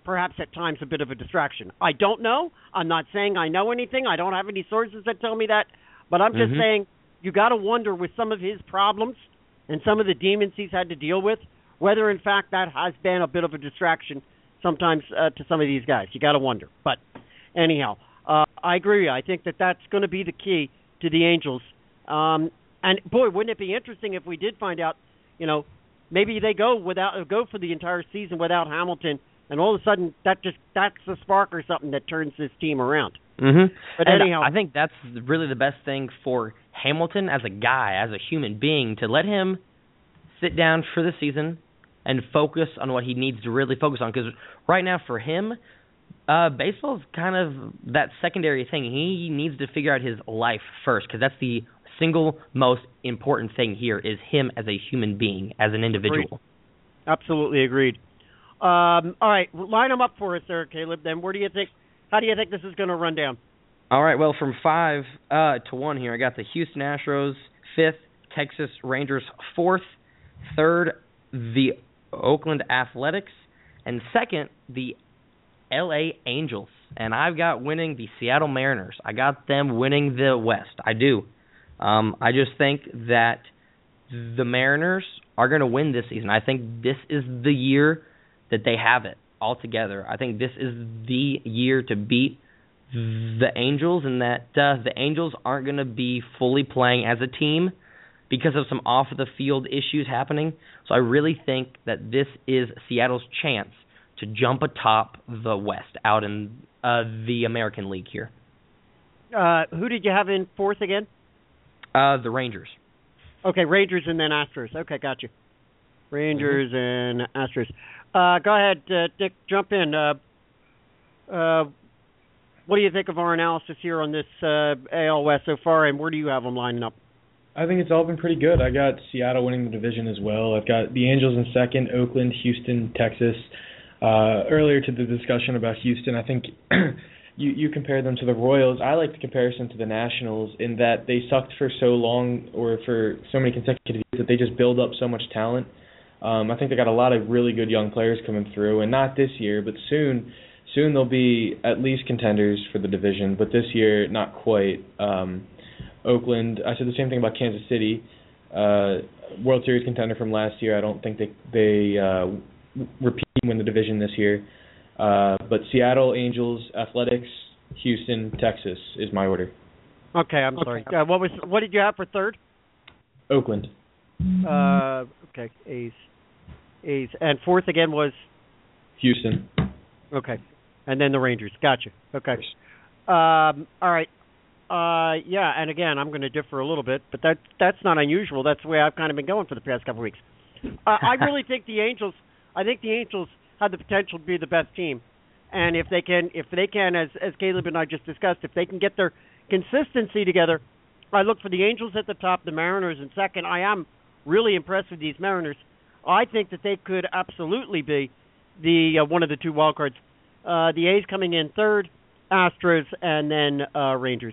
perhaps at times a bit of a distraction. I don't know. I'm not saying I know anything. I don't have any sources that tell me that. But I'm just Mm-hmm. saying you got to wonder with some of his problems and some of the demons he's had to deal with, whether in fact that has been a bit of a distraction sometimes uh, to some of these guys. You got to wonder. But anyhow, uh, I agree. I think that that's going to be the key to the Angels. Um, and boy, wouldn't it be interesting if we did find out, you know, maybe they go without go for the entire season without Hamilton, and all of a sudden that just that's the spark or something that turns this team around. Mm-hmm. But and anyhow, I think that's really the best thing for Hamilton as a guy, as a human being, to let him sit down for the season and focus on what he needs to really focus on. Because right now for him, uh, baseball is kind of that secondary thing. He needs to figure out his life first, because that's the single most important thing here is him as a human being, as an individual. Agreed. Absolutely agreed. Um, all right, line them up for us there, Caleb. Then where do you think? How do you think this is going to run down? All right, well, from five uh, to one here, I got the Houston Astros fifth, Texas Rangers fourth, third, the Oakland Athletics, and second, the L A Angels. And I've got winning the Seattle Mariners. I got them winning the West. I do. Um, I just think that the Mariners are going to win this season. I think this is the year that they have it all together. I think this is the year to beat the Angels, and that uh, the Angels aren't going to be fully playing as a team because of some off-the-field issues happening. So I really think that this is Seattle's chance to jump atop the West out in uh, the American League here. Uh, who did you have in fourth again? Uh, the Rangers. Okay, Rangers and then Astros. Okay, got you. Rangers mm-hmm. and Astros. Uh, go ahead, uh, Dick, jump in. Uh, uh, what do you think of our analysis here on this uh, A L West so far, and where do you have them lining up? I think it's all been pretty good. I got Seattle winning the division as well. I've got the Angels in second, Oakland, Houston, Texas. Uh, earlier to the discussion about Houston, I think you, you compared them to the Royals. I like the comparison to the Nationals in that they sucked for so long or for so many consecutive years that they just build up so much talent. Um, I think they got a lot of really good young players coming through, and not this year, but soon. Soon they'll be at least contenders for the division, but this year not quite. Um, Oakland, I said the same thing about Kansas City, uh, World Series contender from last year. I don't think they they uh, repeat win the division this year. Uh, but Seattle, Angels, Athletics, Houston, Texas is my order. Okay, I'm sorry. Uh, what was what did you have for third? Oakland. Uh, okay, A's. A's. And fourth again was? Houston. Okay. And then the Rangers. Gotcha. Okay. Um, all right. Uh, yeah, and again, I'm going to differ a little bit, but that that's not unusual. That's the way I've kind of been going for the past couple of weeks. Uh, I really think the Angels. I think the Angels have the potential to be the best team, and if they can, if they can, as as Caleb and I just discussed, if they can get their consistency together, I look for the Angels at the top, the Mariners in second. I am really impressed with these Mariners. I think that they could absolutely be the uh, one of the two wild cards. Uh, the A's coming in third, Astros, and then uh, Rangers.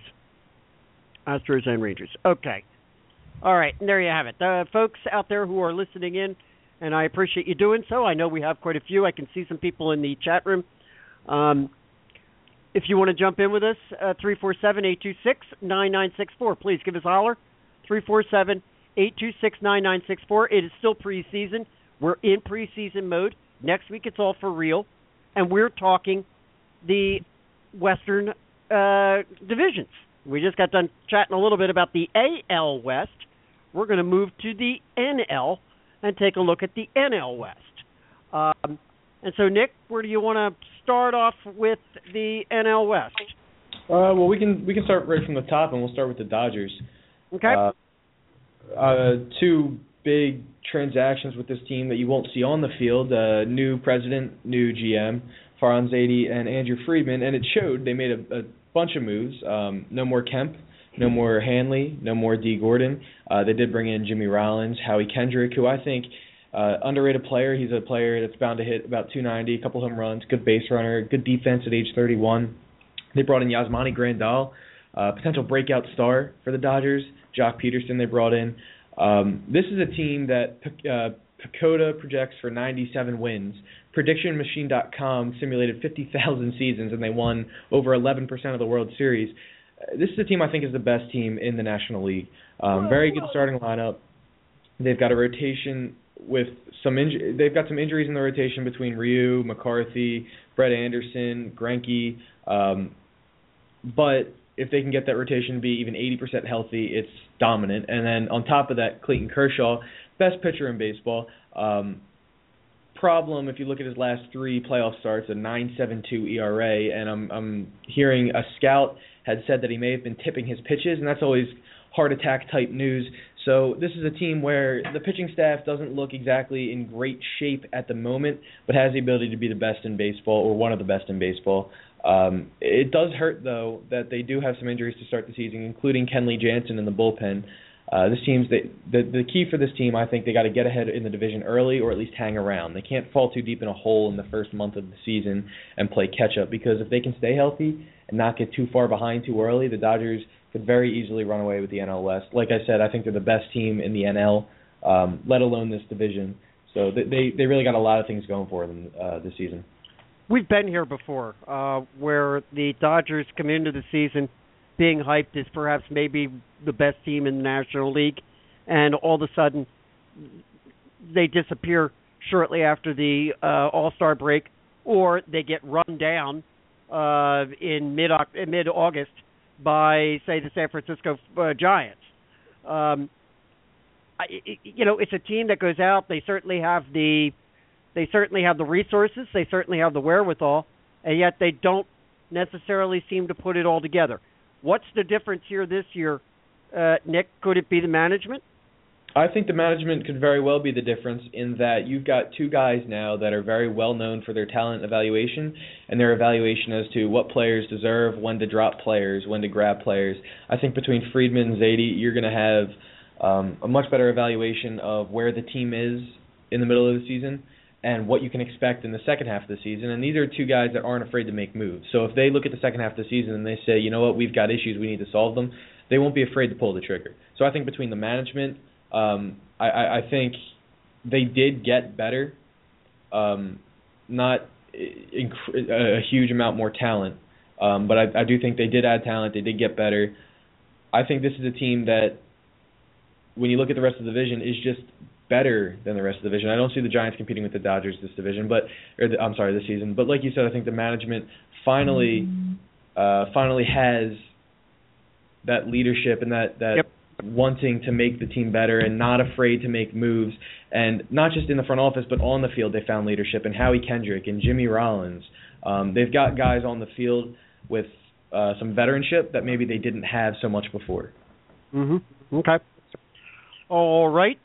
Astros and Rangers. Okay. All right, and there you have it. Uh, folks out there who are listening in, and I appreciate you doing so. I know we have quite a few. I can see some people in the chat room. Um, if you want to jump in with us, uh, three four seven, eight two six, nine nine six four. Please give us a holler, three four seven, eight two six, nine nine six four. It is still preseason. We're in preseason mode. Next week it's all for real, and we're talking the Western uh, divisions. We just got done chatting a little bit about the A L West. We're going to move to the N L and take a look at the N L West. Um, and so, Nick, where do you want to start off with the N L West? Uh, well, we can we can start right from the top, and we'll start with the Dodgers. Okay. Uh, uh, two big transactions with this team that you won't see on the field. Uh, new president, new G M, Farhan Zaidi and Andrew Friedman, and it showed. They made a, a bunch of moves. Um, no more Kemp, no more Hanley, no more D. Gordon. Uh, they did bring in Jimmy Rollins, Howie Kendrick, who I think uh, underrated player. He's a player that's bound to hit about two ninety, a couple home runs, good base runner, good defense at age thirty-one. They brought in Yasmani Grandal, uh, potential breakout star for the Dodgers. Jock Peterson they brought in. Um, this is a team that uh, Fakota projects for ninety-seven wins. Prediction Machine dot com simulated fifty thousand seasons, and they won over eleven percent of the World Series. Uh, this is a team I think is the best team in the National League. Um, very good starting lineup. They've got a rotation with some inju- they've got some injuries in the rotation between Ryu, McCarthy, Brett Anderson, Greinke. Um, but if they can get that rotation to be even eighty percent healthy, it's dominant. And then on top of that, Clayton Kershaw, best pitcher in baseball. Um, problem if you look at his last three playoff starts, a nine point seven two E R A, and I'm I'm hearing a scout had said that he may have been tipping his pitches, and that's always heart attack type news. So this is a team where the pitching staff doesn't look exactly in great shape at the moment, but has the ability to be the best in baseball, or one of the best in baseball. Um, it does hurt, though, that they do have some injuries to start the season, including Kenley Jansen in the bullpen. Uh, this team's the, the the key for this team. I think they got to get ahead in the division early, or at least hang around. They can't fall too deep in a hole in the first month of the season and play catch up, because if they can stay healthy and not get too far behind too early, the Dodgers could very easily run away with the N L West. Like I said, I think they're the best team in the N L, um, let alone this division. So they they really got a lot of things going for them uh, this season. We've been here before, uh, where the Dodgers come into the season being hyped as perhaps maybe the best team in the National League, and all of a sudden they disappear shortly after the uh, All-Star break, or they get run down uh, in mid mid August by, say, the San Francisco uh, Giants. Um, I, it, you know, it's a team that goes out. They certainly have the they certainly have the resources. They certainly have the wherewithal, and yet they don't necessarily seem to put it all together. What's the difference here this year, uh, Nick? Could it be the management? I think the management could very well be the difference, in that you've got two guys now that are very well known for their talent evaluation and their evaluation as to what players deserve, when to drop players, when to grab players. I think between Friedman and Zadie, you're going to have um, a much better evaluation of where the team is in the middle of the season and what you can expect in the second half of the season. And these are two guys that aren't afraid to make moves. So if they look at the second half of the season and they say, you know what, we've got issues, we need to solve them, they won't be afraid to pull the trigger. So I think between the management, um, I, I, I think they did get better, um, not inc- a huge amount more talent, um, but I, I do think they did add talent, they did get better. I think this is a team that, when you look at the rest of the division, is just better than the rest of the division. I don't see the Giants competing with the Dodgers this division, but or the, I'm sorry, this season. But like you said, I think the management finally uh, finally has that leadership and that that yep. wanting to make the team better and not afraid to make moves. And not just in the front office, but on the field, they found leadership. And Howie Kendrick and Jimmy Rollins, um, they've got guys on the field with uh, some veteranship that maybe they didn't have so much before. Mm-hmm. Okay. All right.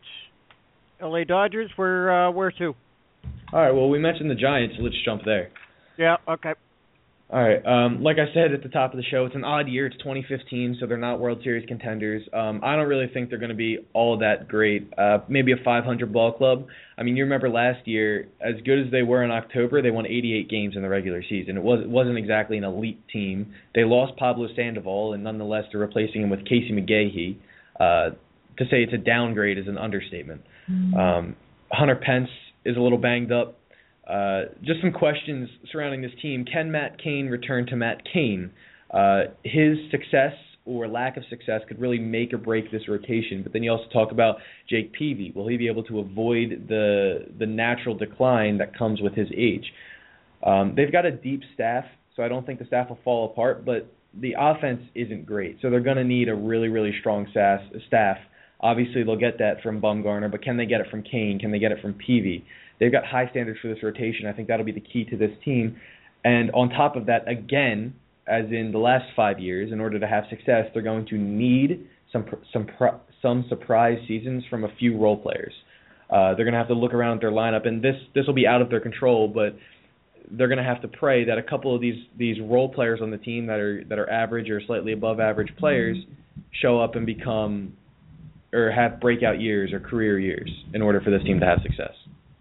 L A Dodgers, where uh, where to? All right, well, we mentioned the Giants, so let's jump there. Yeah, okay. All right, um, like I said at the top of the show, it's an odd year. It's twenty fifteen, so they're not World Series contenders. Um, I don't really think they're going to be all that great. Uh, maybe a five hundred ball club. I mean, you remember last year, as good as they were in October, they won eighty-eight games in the regular season. It, was, it wasn't exactly an elite team. They lost Pablo Sandoval, and nonetheless, they're replacing him with Casey McGahee. Uh, to say it's a downgrade is an understatement. Um, Hunter Pence is a little banged up. Uh, just some questions surrounding this team. Can Matt Cain return to Matt Cain? Uh, his success or lack of success could really make or break this rotation. But then you also talk about Jake Peavy. Will he be able to avoid the the natural decline that comes with his age? Um, they've got a deep staff, so I don't think the staff will fall apart, but the offense isn't great. So they're going to need a really, really strong staff. Obviously, they'll get that from Bumgarner, but can they get it from Cain? Can they get it from Peavy? They've got high standards for this rotation. I think that'll be the key to this team. And on top of that, again, as in the last five years, in order to have success, they're going to need some some some surprise seasons from a few role players. Uh, they're going to have to look around at their lineup, and this this will be out of their control, but they're going to have to pray that a couple of these these role players on the team that are that are average or slightly above average players show up and become or have breakout years or career years in order for this team to have success.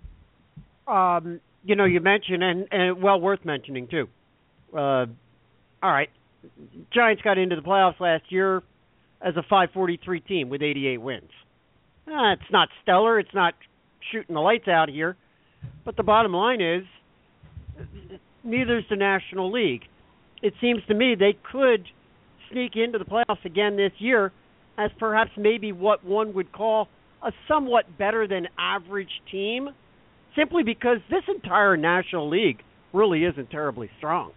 Um, you know, you mentioned, and, and well worth mentioning, too. Uh, all right. Giants got into the playoffs last year as a five forty-three team with eighty-eight wins. Uh, it's not stellar. It's not shooting the lights out here. But the bottom line is, neither's the National League. It seems to me they could sneak into the playoffs again this year as perhaps maybe what one would call a somewhat better than average team, simply because this entire National League really isn't terribly strong.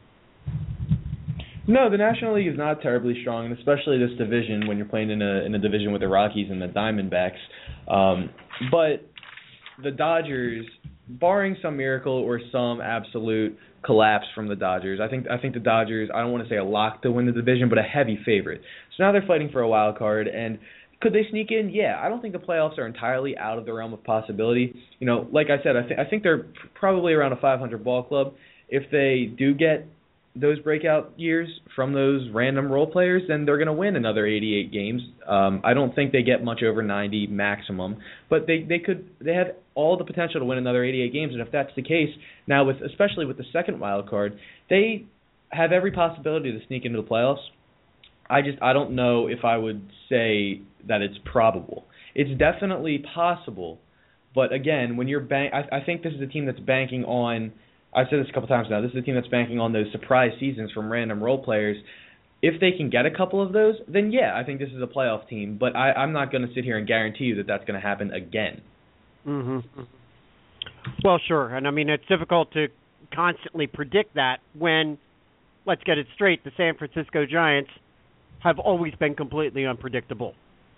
No, the National League is not terribly strong, and especially this division when you're playing in a in a division with the Rockies and the Diamondbacks. Um, but the Dodgers, barring some miracle or some absolute collapse from the Dodgers, I think I think the Dodgers, I don't want to say a lock to win the division, but a heavy favorite. So now they're fighting for a wild card, and could they sneak in? Yeah, I don't think the playoffs are entirely out of the realm of possibility. You know, like I said, I, th- I think they're probably around a five hundred ball club. If they do get those breakout years from those random role players, then they're going to win another eighty-eight games. Um, I don't think they get much over ninety maximum, but they, they could they have all the potential to win another eighty-eight games. And if that's the case, now with especially with the second wild card, they have every possibility to sneak into the playoffs. I just I don't know if I would say that it's probable. It's definitely possible, but again, when you're bank, I, I think this is a team that's banking on. I've said this a couple times now. This is a team that's banking on those surprise seasons from random role players. If they can get a couple of those, then yeah, I think this is a playoff team. But I, I'm not going to sit here and guarantee you that that's going to happen again. Mm-hmm. Well, sure. And I mean, it's difficult to constantly predict that when, let's get it straight, the San Francisco Giants have always been completely unpredictable.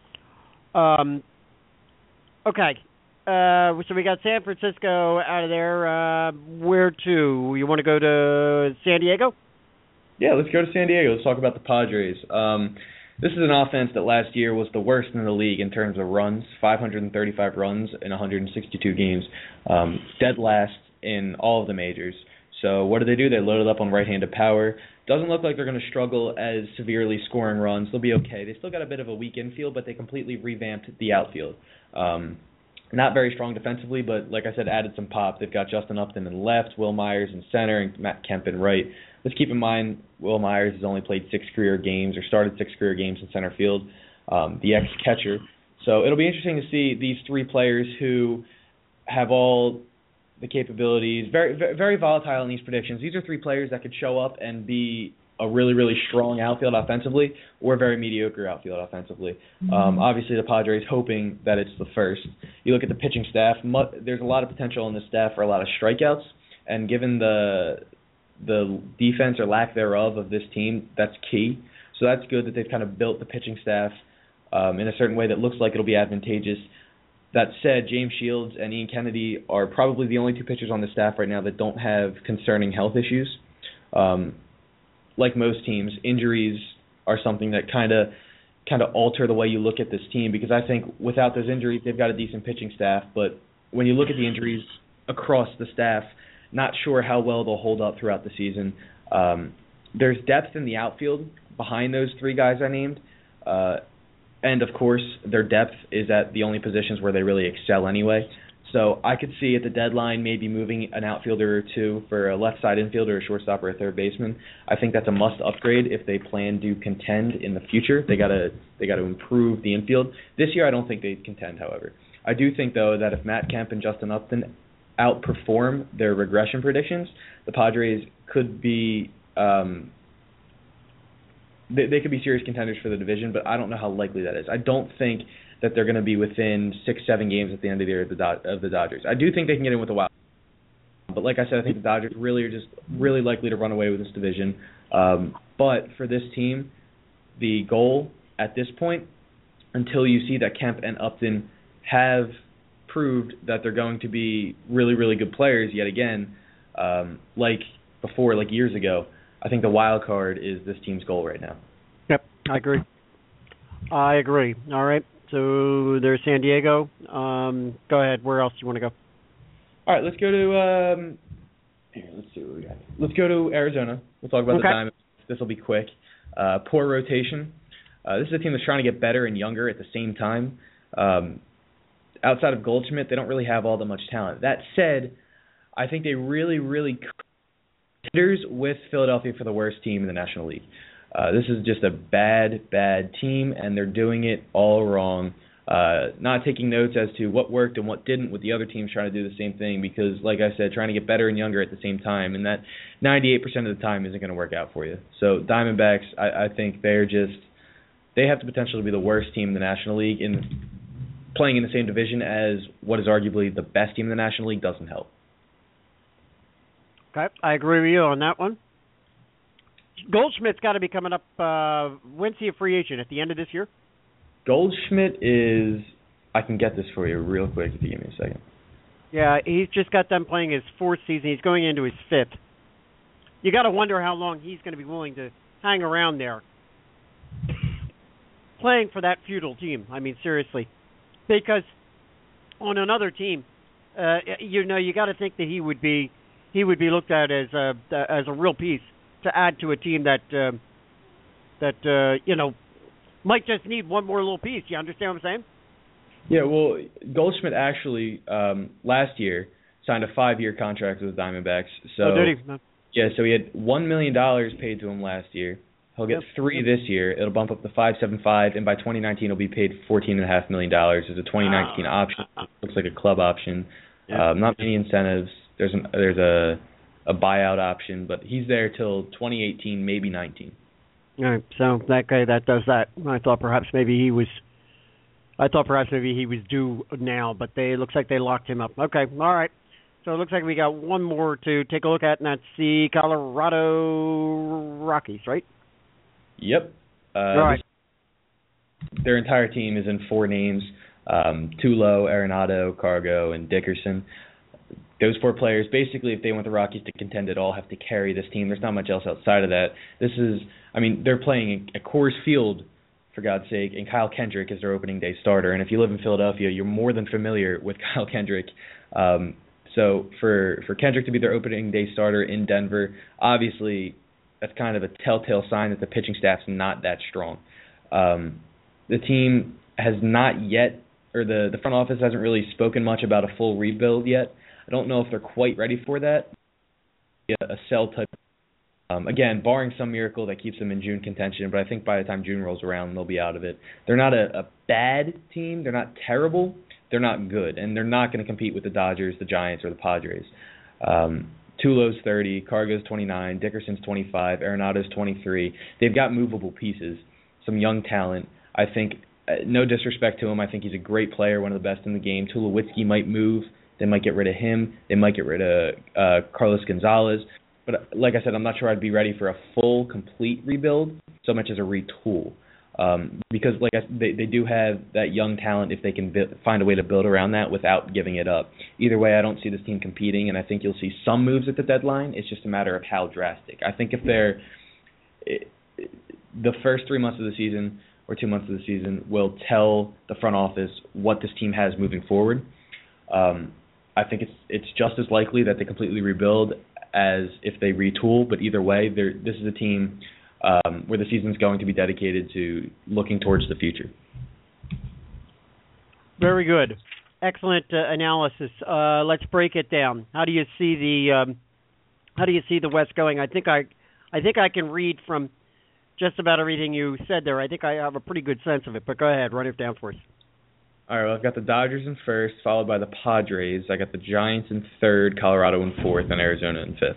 Um. Okay. Uh, so we got San Francisco out of there. Uh, where to? You want to go to San Diego? Yeah, let's go to San Diego. Let's talk about the Padres. Um, this is an offense that last year was the worst in the league in terms of runs, five hundred thirty-five runs in one hundred sixty-two games, um, dead last in all of the majors. So what do they do? They loaded up on right-handed power. Doesn't look like they're going to struggle as severely scoring runs. They'll be okay. They still got a bit of a weak infield, but they completely revamped the outfield. Um, Not very strong defensively, but like I said, added some pop. They've got Justin Upton in left, Will Myers in center, and Matt Kemp in right. Let's keep in mind, Will Myers has only played six career games, or started six career games in center field, um, the ex-catcher. So it'll be interesting to see these three players who have all the capabilities, very very volatile in these predictions. These are three players that could show up and be a really, really strong outfield offensively or very mediocre outfield offensively. Um, obviously, the Padres hoping that it's the first. You look at the pitching staff, mu- there's a lot of potential in the staff for a lot of strikeouts, and given the the defense or lack thereof of this team, that's key. So that's good that they've kind of built the pitching staff um, in a certain way that looks like it'll be advantageous. That said, James Shields and Ian Kennedy are probably the only two pitchers on the staff right now that don't have concerning health issues. Um, like most teams, injuries are something that kind of kind of alter the way you look at this team, because I think without those injuries, they've got a decent pitching staff. But when you look at the injuries across the staff, not sure how well they'll hold up throughout the season. Um, there's depth in the outfield behind those three guys I named. Uh, and, of course, their depth is at the only positions where they really excel anyway. So I could see at the deadline maybe moving an outfielder or two for a left side infielder, a shortstop, or a third baseman. I think that's a must upgrade if they plan to contend in the future. They gotta they gotta improve the infield. This year I don't think they contend, however. I do think though that if Matt Kemp and Justin Upton outperform their regression predictions, the Padres could be um, they, they could be serious contenders for the division, but I don't know how likely that is. I don't think that they're going to be within six, seven games at the end of the year of the, Do- of the Dodgers. I do think they can get in with a wild. But like I said, I think the Dodgers really are just really likely to run away with this division. Um, but for this team, the goal at this point, until you see that Kemp and Upton have proved that they're going to be really, really good players yet again, um, like before, like years ago, I think the wild card is this team's goal right now. Yep, I agree. I agree. All right. So there's San Diego. Um, go ahead. Where else do you want to go? All right, let's go to um, here. Let's see what we got. Let's go to Arizona. We'll talk about okay. the Diamondbacks. This will be quick. Uh, poor rotation. Uh, this is a team that's trying to get better and younger at the same time. Um, outside of Goldschmidt, they don't really have all that much talent. That said, I think they really, really contenders with Philadelphia for the worst team in the National League. Uh, this is just a bad, bad team, and they're doing it all wrong. uh, not taking notes as to what worked and what didn't with the other teams trying to do the same thing because, like I said, trying to get better and younger at the same time, and that ninety-eight percent of the time isn't going to work out for you. So Diamondbacks, I, I think they're just – they have the potential to be the worst team in the National League, and playing in the same division as what is arguably the best team in the National League doesn't help. Okay, I agree with you on that one. Goldschmidt's got to be coming up. Uh, when's he a free agent? At the end of this year? Goldschmidt is. I can get this for you real quick if you give me a second. Yeah, he's just got done playing his fourth season. He's going into his fifth. You got to wonder how long he's going to be willing to hang around there, playing for that feudal team. I mean, seriously, because on another team, uh, you know, you got to think that he would be he would be looked at as a as a real piece to add to a team that uh, that uh, you know might just need one more little piece. You understand what I'm saying? Yeah. Well, Goldschmidt actually um, last year signed a five-year contract with the Diamondbacks. So oh, did he? No. Yeah. So he had one million dollars paid to him last year. He'll get Yep. three this year. It'll bump up to five seven five, and by twenty nineteen, he'll be paid fourteen and a half million dollars. There's a twenty nineteen Ah. option. Looks like a club option. Yeah. Um, not many incentives. There's an, there's a a buyout option, but he's there till twenty eighteen, maybe nineteen. All right, so that guy that does that. I thought perhaps maybe he was. I thought perhaps maybe he was due now, but they looks like they locked him up. Okay, all right. So it looks like we got one more to take a look at, and that's the Colorado Rockies, right? Yep. Uh, all right. This, their entire team is in four names: um, Tulo, Arenado, Cargo, and Dickerson. Those four players, basically, if they want the Rockies to contend at all, have to carry this team. There's not much else outside of that. This is, I mean, they're playing at Coors Field, for God's sake, and Kyle Kendrick is their opening day starter. And if you live in Philadelphia, you're more than familiar with Kyle Kendrick. Um, so for for Kendrick to be their opening day starter in Denver, obviously, that's kind of a telltale sign that the pitching staff's not that strong. Um, the team has not yet, or the, the front office hasn't really spoken much about a full rebuild yet. I don't know if they're quite ready for that. A sell type. Um, again, barring some miracle that keeps them in June contention, but I think by the time June rolls around, they'll be out of it. They're not a, a bad team. They're not terrible. They're not good, and they're not going to compete with the Dodgers, the Giants, or the Padres. Um, Tulo's thirty, Cargo's twenty-nine, Dickerson's twenty-five, Arenado's twenty-three. They've got movable pieces, some young talent. I think, uh, no disrespect to him, I think he's a great player, one of the best in the game. Tulowitzki might move. They might get rid of him. They might get rid of uh, Carlos Gonzalez. But like I said, I'm not sure I'd be ready for a full, complete rebuild so much as a retool. Um, because like I, they they do have that young talent if they can bi- find a way to build around that without giving it up. Either way, I don't see this team competing, and I think you'll see some moves at the deadline. It's just a matter of how drastic. I think if they're it, the first three months of the season or two months of the season will tell the front office what this team has moving forward. Um, I think it's it's just as likely that they completely rebuild as if they retool, but either way, this is a team um, where the season's going to be dedicated to looking towards the future. Very good. Excellent uh, analysis. Uh, let's break it down. How do you see the um, how do you see the West going? I think I I think I can read from just about everything you said there. I think I have a pretty good sense of it, but go ahead, run it down for us. All right, well, I've got the Dodgers in first, followed by the Padres. I got the Giants in third, Colorado in fourth, and Arizona in fifth.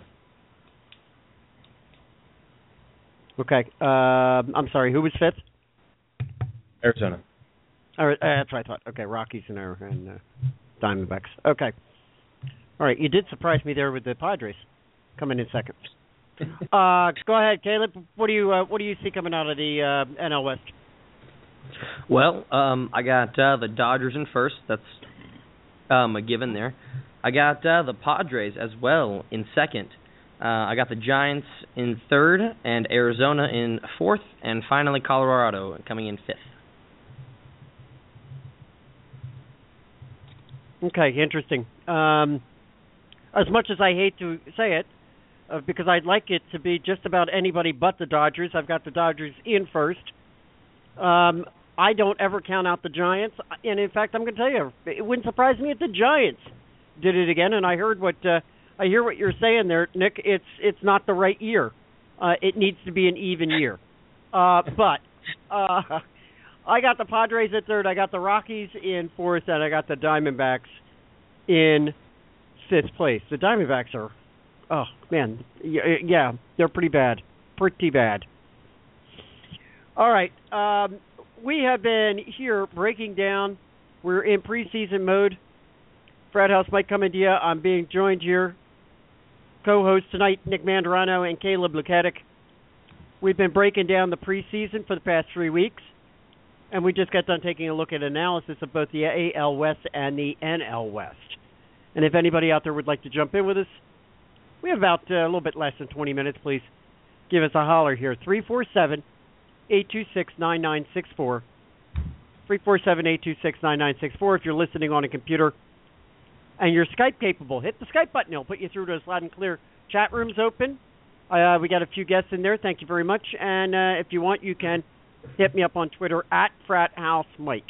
Okay. Uh, I'm sorry, who was fifth? Arizona. All right, uh, that's what I thought. Okay, Rockies and, uh, and uh, Diamondbacks. Okay. All right, you did surprise me there with the Padres coming in second. uh, go ahead, Caleb. What do you uh, what do you see coming out of the uh, N L West? Well, um, I got uh, the Dodgers in first. That's um, a given there. I got uh, the Padres as well in second. Uh, I got the Giants in third and Arizona in fourth, and finally Colorado coming in fifth. Okay, interesting. Um, as much as I hate to say it, uh, because I'd like it to be just about anybody but the Dodgers, I've got the Dodgers in first. Um, I don't ever count out the Giants, and in fact, I'm going to tell you, it wouldn't surprise me if the Giants did it again. And I heard what uh, I hear what you're saying there, Nick. It's it's not the right year. Uh, it needs to be an even year. Uh, but uh, I got the Padres at third. I got the Rockies in fourth, and I got the Diamondbacks in fifth place. The Diamondbacks are, oh man, yeah, they're pretty bad, pretty bad. All right, um, we have been here breaking down. We're in preseason mode. Frat House, Mike coming to you. I'm being joined here, co-host tonight, Nick Mandarano and Caleb Luketic. We've been breaking down the preseason for the past three weeks, and we just got done taking a look at analysis of both the A L West and the N L West. And if anybody out there would like to jump in with us, we have about uh, a little bit less than twenty minutes. Please give us a holler here, three four seven, eight two six, nine nine six four, three four seven, eight two six, nine nine six four. If you're listening on a computer and you're Skype capable, hit the Skype button. It'll put you through to us loud and clear. Chat room's open. Uh, we got a few guests in there. Thank you very much. And uh, if you want, you can hit me up on Twitter at Frat House Mike.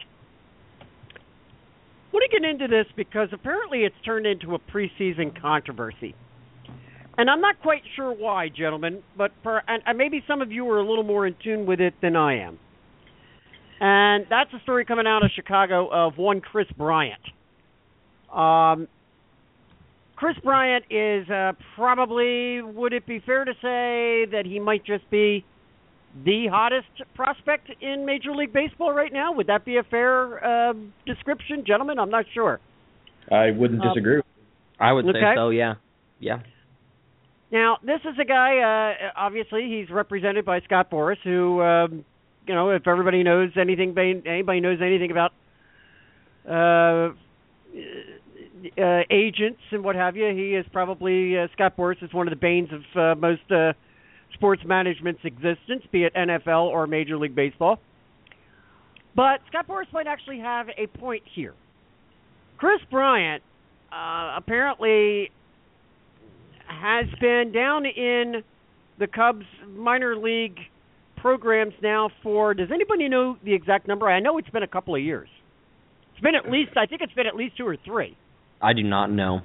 I want to get into this because apparently it's turned into a preseason controversy. And I'm not quite sure why, gentlemen, but per, and, and maybe some of you are a little more in tune with it than I am. And that's a story coming out of Chicago of one Chris Bryant. Um, Chris Bryant is uh, probably, would it be fair to say that he might just be the hottest prospect in Major League Baseball right now? Would that be a fair uh, description, gentlemen? I'm not sure. I wouldn't disagree. Um, I would okay. say so, yeah. Yeah. Now, this is a guy, uh, obviously, he's represented by Scott Boras, who, um, you know, if everybody knows anything, anybody knows anything about uh, uh, agents and what have you, he is probably, uh, Scott Boras is one of the banes of uh, most uh, sports management's existence, be it N F L or Major League Baseball. But Scott Boras might actually have a point here. Chris Bryant uh, apparently has been down in the Cubs minor league programs now for, does anybody know the exact number? I know it's been a couple of years. It's been at least, I think it's been at least two or three. I do not know.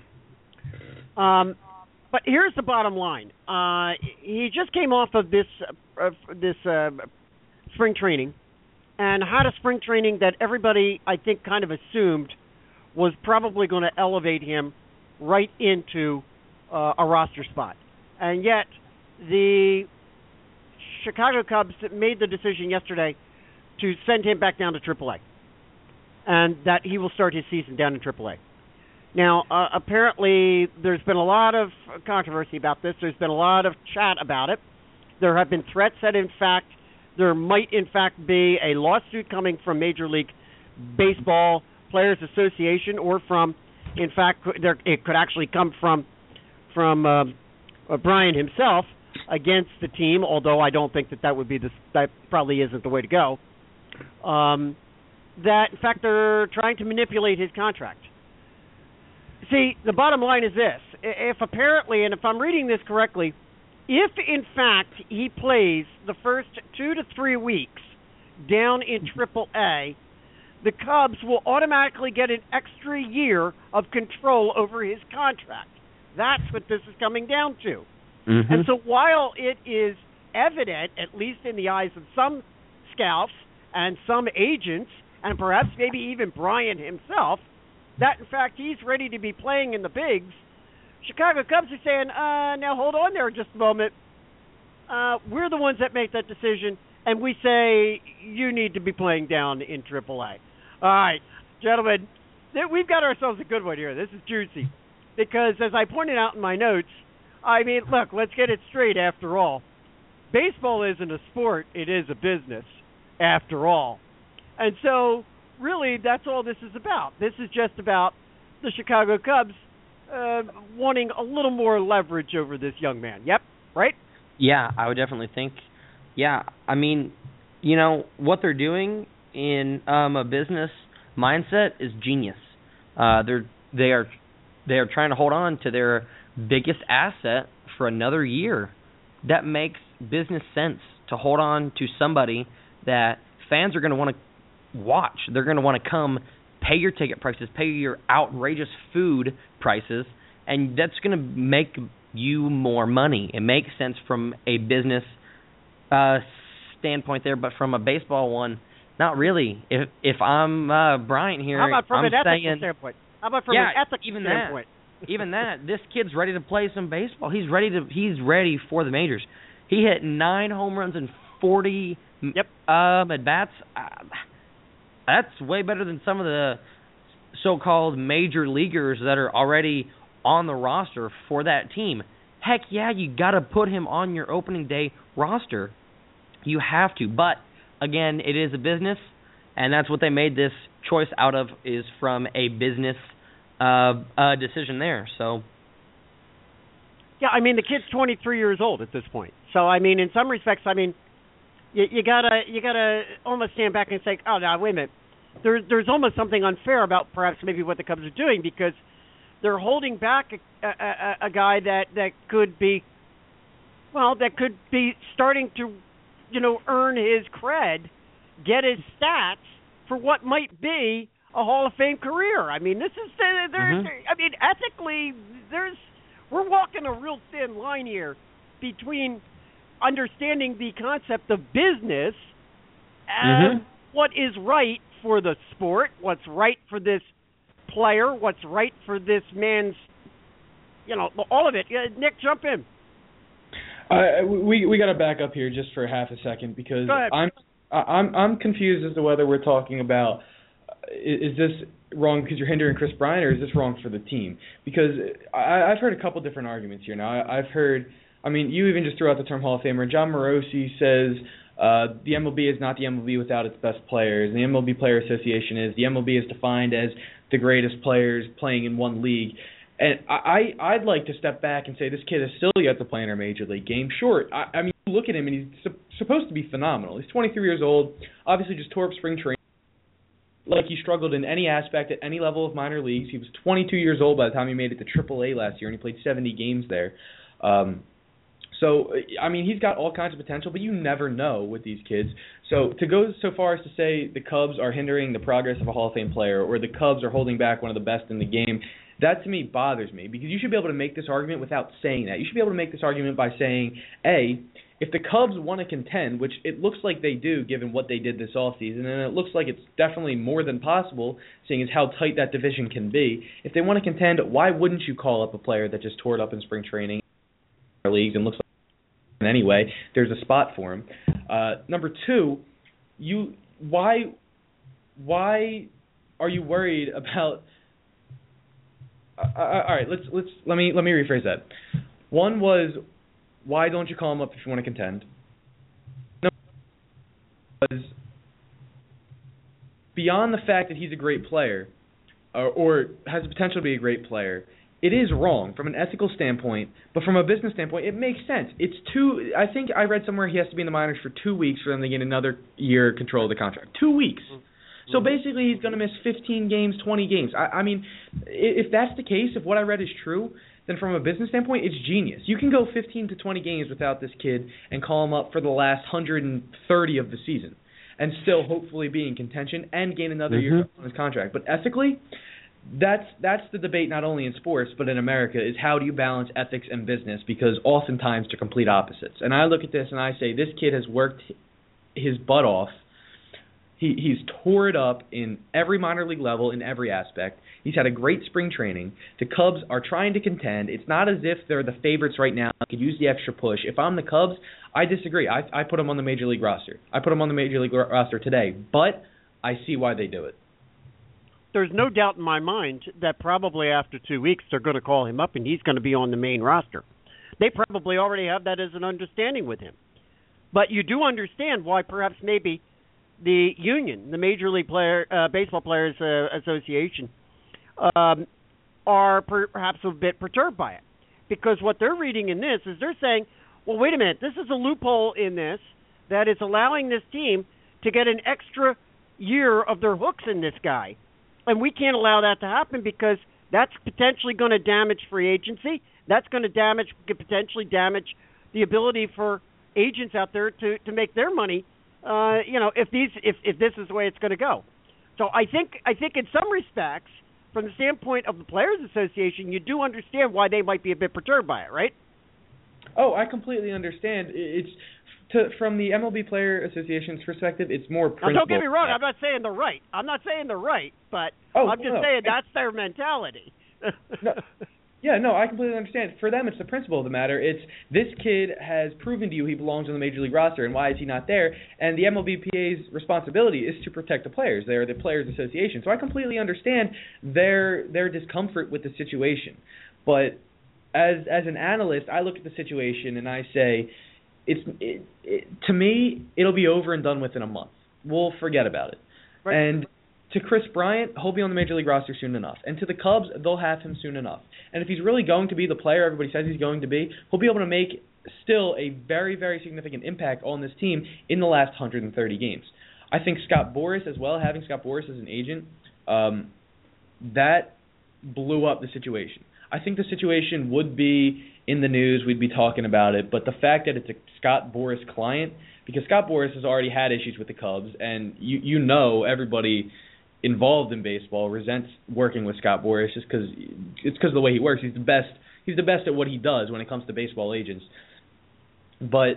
Um, but here's the bottom line. Uh, he just came off of this uh, this uh, spring training and had a spring training that everybody, I think, kind of assumed was probably going to elevate him right into uh, a roster spot. And yet, the Chicago Cubs made the decision yesterday to send him back down to triple A, and that he will start his season down in triple A. Now, uh, apparently, there's been a lot of controversy about this. There's been a lot of chat about it. There have been threats that, in fact, there might, in fact, be a lawsuit coming from Major League Baseball Players Association, or from, in fact, there, it could actually come from from uh, uh, Brian himself against the team. Although I don't think that that would be the that probably isn't the way to go. Um, that, in fact, they're trying to manipulate his contract. See, the bottom line is this. If apparently, and if I'm reading this correctly, if in fact he plays the first two to three weeks down in triple A, the Cubs will automatically get an extra year of control over his contract. That's what this is coming down to. Mm-hmm. And so while it is evident, at least in the eyes of some scouts and some agents, and perhaps maybe even Brian himself, that, in fact, he's ready to be playing in the bigs, Chicago Cubs are saying, uh, now hold on there just a moment. Uh, we're the ones that make that decision, and we say you need to be playing down in triple A. All right, gentlemen, th- we've got ourselves a good one here. This is juicy. Because, as I pointed out in my notes, I mean, look, let's get it straight after all. Baseball isn't a sport. It is a business, after all. And so, really, that's all this is about. This is just about the Chicago Cubs uh, wanting a little more leverage over this young man. Yep, right? Yeah, I would definitely think. Yeah, I mean, you know, what they're doing in um, a business mindset is genius. Uh, they're they are they are trying to hold on to their biggest asset for another year. That makes business sense, to hold on to somebody that fans are going to want to watch. They're going to want to come, pay your ticket prices, pay your outrageous food prices, and that's going to make you more money. It makes sense from a business uh, standpoint there, but from a baseball one, not really. If if I'm uh, Bryant here, How about from I'm an ethical saying, standpoint? How about from yeah, an ethical even standpoint? that, even that, this kid's ready to play some baseball. He's ready to. He's ready for the majors. He hit nine home runs and forty Yep. um, at bats. Uh, that's way better than some of the so-called major leaguers that are already on the roster for that team. Heck yeah, you got to put him on your opening day roster. You have to. But again, it is a business, and that's what they made this choice out of, is from a business uh, uh, decision there. So. Yeah, I mean the kid's twenty-three years old at this point. So I mean, in some respects, I mean, you, you gotta you gotta almost stand back and say, oh, now wait a minute. There's there's almost something unfair about perhaps maybe what the Cubs are doing, because they're holding back a, a, a guy that, that could be, well, that could be starting to, you know, earn his cred, get his stats for what might be a Hall of Fame career. I mean, this is there's, Mm-hmm. I mean, ethically, there's we're walking a real thin line here between understanding the concept of business and Mm-hmm. what is right for the sport, what's right for this player, what's right for this man's, you know, all of it. Uh, Nick, jump in. Uh, we we got to back up here just for half a second, because Go ahead. I'm I'm I'm confused as to whether we're talking about is, is this wrong because you're hindering Chris Bryant, or is this wrong for the team? Because I, I've heard a couple different arguments here. Now I, I've heard, I mean, you even just threw out the term Hall of Famer. John Morosi says uh, the M L B is not the M L B without its best players. And the M L B Player Association is the M L B is defined as the greatest players playing in one league. And I, I'd like to step back and say this kid is still yet to play in our major league game. Sure, I, I mean, look at him, and he's su- supposed to be phenomenal. He's twenty-three years old, obviously just tore up spring training. Like he struggled in any aspect at any level of minor leagues. He was twenty-two years old by the time he made it to triple A last year, and he played seventy games there. Um, so, I mean, he's got all kinds of potential, but you never know with these kids. So to go so far as to say the Cubs are hindering the progress of a Hall of Fame player, or the Cubs are holding back one of the best in the game, that to me bothers me, because you should be able to make this argument without saying that. You should be able to make this argument by saying, A, if the Cubs want to contend, which it looks like they do given what they did this offseason, and it looks like it's definitely more than possible, seeing as how tight that division can be, if they want to contend, why wouldn't you call up a player that just tore it up in spring training in our leagues and looks like anyway, there's a spot for him. Uh, number two, you why why are you worried about Uh, all right, let's let's let me let me rephrase that. One was, why don't you call him up if you want to contend? Number was, beyond the fact that he's a great player, or, or has the potential to be a great player, it is wrong from an ethical standpoint, but from a business standpoint, it makes sense. It's two. I think I read somewhere he has to be in the minors for two weeks for them to get another year control of the contract. Two weeks. So basically, he's going to miss fifteen games, twenty games. I, I mean, if that's the case, if what I read is true, then from a business standpoint, it's genius. You can go fifteen to twenty games without this kid and call him up for the last one hundred thirty of the season, and still hopefully be in contention and gain another Mm-hmm. year on his contract. But ethically, that's that's the debate not only in sports but in America, is how do you balance ethics and business, because oftentimes they're complete opposites. And I look at this and I say, this kid has worked his butt off. He, he's tore it up in every minor league level, in every aspect. He's had a great spring training. The Cubs are trying to contend. It's not as if they're the favorites right now. I could use the extra push. If I'm the Cubs, I disagree. I, I put him on the major league roster. I put him on the major league roster today, but I see why they do it. There's no doubt in my mind that probably after two weeks they're going to call him up and he's going to be on the main roster. They probably already have that as an understanding with him. But you do understand why perhaps maybe the union, the Major League Player uh, Baseball Players uh, Association, um, are per- perhaps a bit perturbed by it. Because what they're reading in this is they're saying, well, wait a minute, this is a loophole in this that is allowing this team to get an extra year of their hooks in this guy. And we can't allow that to happen because that's potentially going to damage free agency. That's going to damage, could potentially damage the ability for agents out there to, to make their money. Uh, you know, if these, if, if this is the way it's going to go. So I think, I think in some respects, from the standpoint of the Players Association, you do understand why they might be a bit perturbed by it, right? Oh, I completely understand. It's to from the M L B Player Association's perspective, it's more principle. Now, don't get me wrong. I'm not saying they're right. I'm not saying they're right, but oh, I'm just no. saying that's their mentality. no, yeah, no, I completely understand. For them, it's the principle of the matter. It's this kid has proven to you he belongs on the Major League roster, and why is he not there? And the M L B P A's responsibility is to protect the players. They are the Players Association. So I completely understand their their discomfort with the situation. But as as an analyst, I look at the situation and I say, it's it, it, to me, it'll be over and done with in a month. We'll forget about it. Right. And to Chris Bryant, he'll be on the Major League roster soon enough. And to the Cubs, they'll have him soon enough. And if he's really going to be the player everybody says he's going to be, he'll be able to make still a very, very significant impact on this team in the last one hundred thirty games. I think Scott Boras as well, having Scott Boras as an agent, um, that blew up the situation. I think the situation would be in the news, we'd be talking about it, but the fact that it's a Scott Boras client, because Scott Boras has already had issues with the Cubs, and you you know everybody involved in baseball resents working with Scott Boras just because it's because of the way he works. He's the best. He's the best at what he does when it comes to baseball agents. But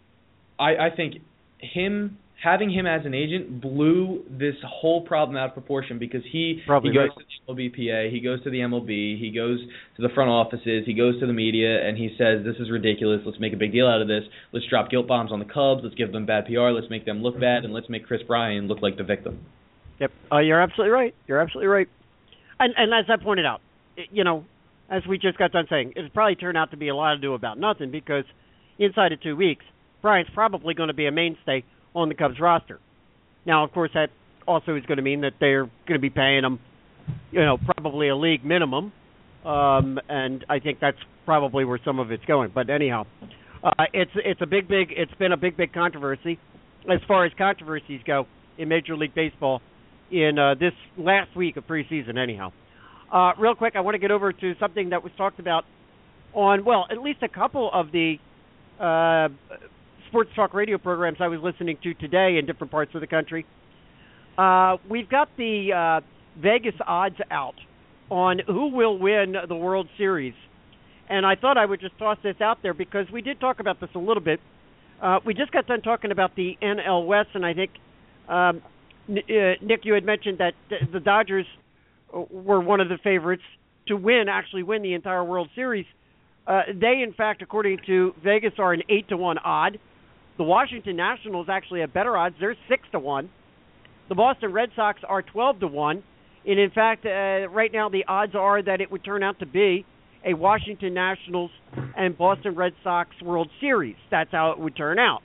I, I think him having him as an agent blew this whole problem out of proportion because he Probably he goes right. to the M L B P A, he goes to the M L B, he goes to the front offices, he goes to the media, and he says, "This is ridiculous. Let's make a big deal out of this. Let's drop guilt bombs on the Cubs. Let's give them bad P R. Let's make them look bad, and let's make Chris Bryant look like the victim." Yep. Uh, you're absolutely right. You're absolutely right. And and as I pointed out, it, you know, as we just got done saying, it'll probably turn out to be a lot ado about nothing because inside of two weeks, Bryant's probably going to be a mainstay on the Cubs roster. Now, of course, that also is going to mean that they're going to be paying him, you know, probably a league minimum, um, and I think that's probably where some of it's going. But anyhow, uh, it's it's a big, big, it's been a big, big controversy as far as controversies go in Major League Baseball in uh, this last week of preseason. Anyhow, uh, real quick, I want to get over to something that was talked about on, well, at least a couple of the uh, sports talk radio programs I was listening to today in different parts of the country. Uh, we've got the uh, Vegas odds out on who will win the World Series. And I thought I would just toss this out there because we did talk about this a little bit. Uh, we just got done talking about the N L West, and I think, um, uh, Nick, you had mentioned that the Dodgers were one of the favorites to win, actually win the entire World Series. Uh, they, in fact, according to Vegas, are an eight to one odd. The Washington Nationals actually have better odds. They're six to one. The Boston Red Sox are twelve to one. And, in fact, uh, right now the odds are that it would turn out to be a Washington Nationals and Boston Red Sox World Series. That's how it would turn out.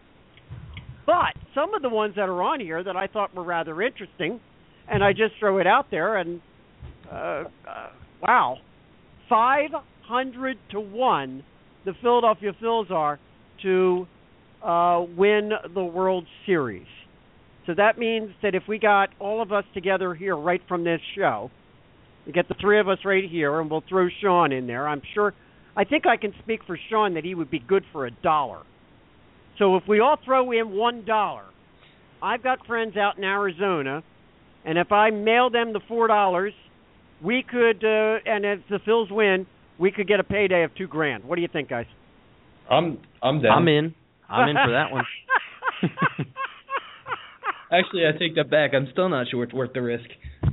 But some of the ones that are on here that I thought were rather interesting, and I just throw it out there, and uh, uh, wow, five hundred to one the Philadelphia Phils are to uh, win the World Series. So that means that if we got all of us together here right from this show, we get the three of us right here, and we'll throw Sean in there. I'm sure, I think I can speak for Sean that he would be good for a dollar. So if we all throw in one dollar, I've got friends out in Arizona, and if I mail them the four dollars, we could, uh, and if the Phils win, we could get a payday of two grand. What do you think, guys? I'm I'm down. I'm in. I'm in for that one. Actually, I take that back. I'm still not sure it's worth the risk.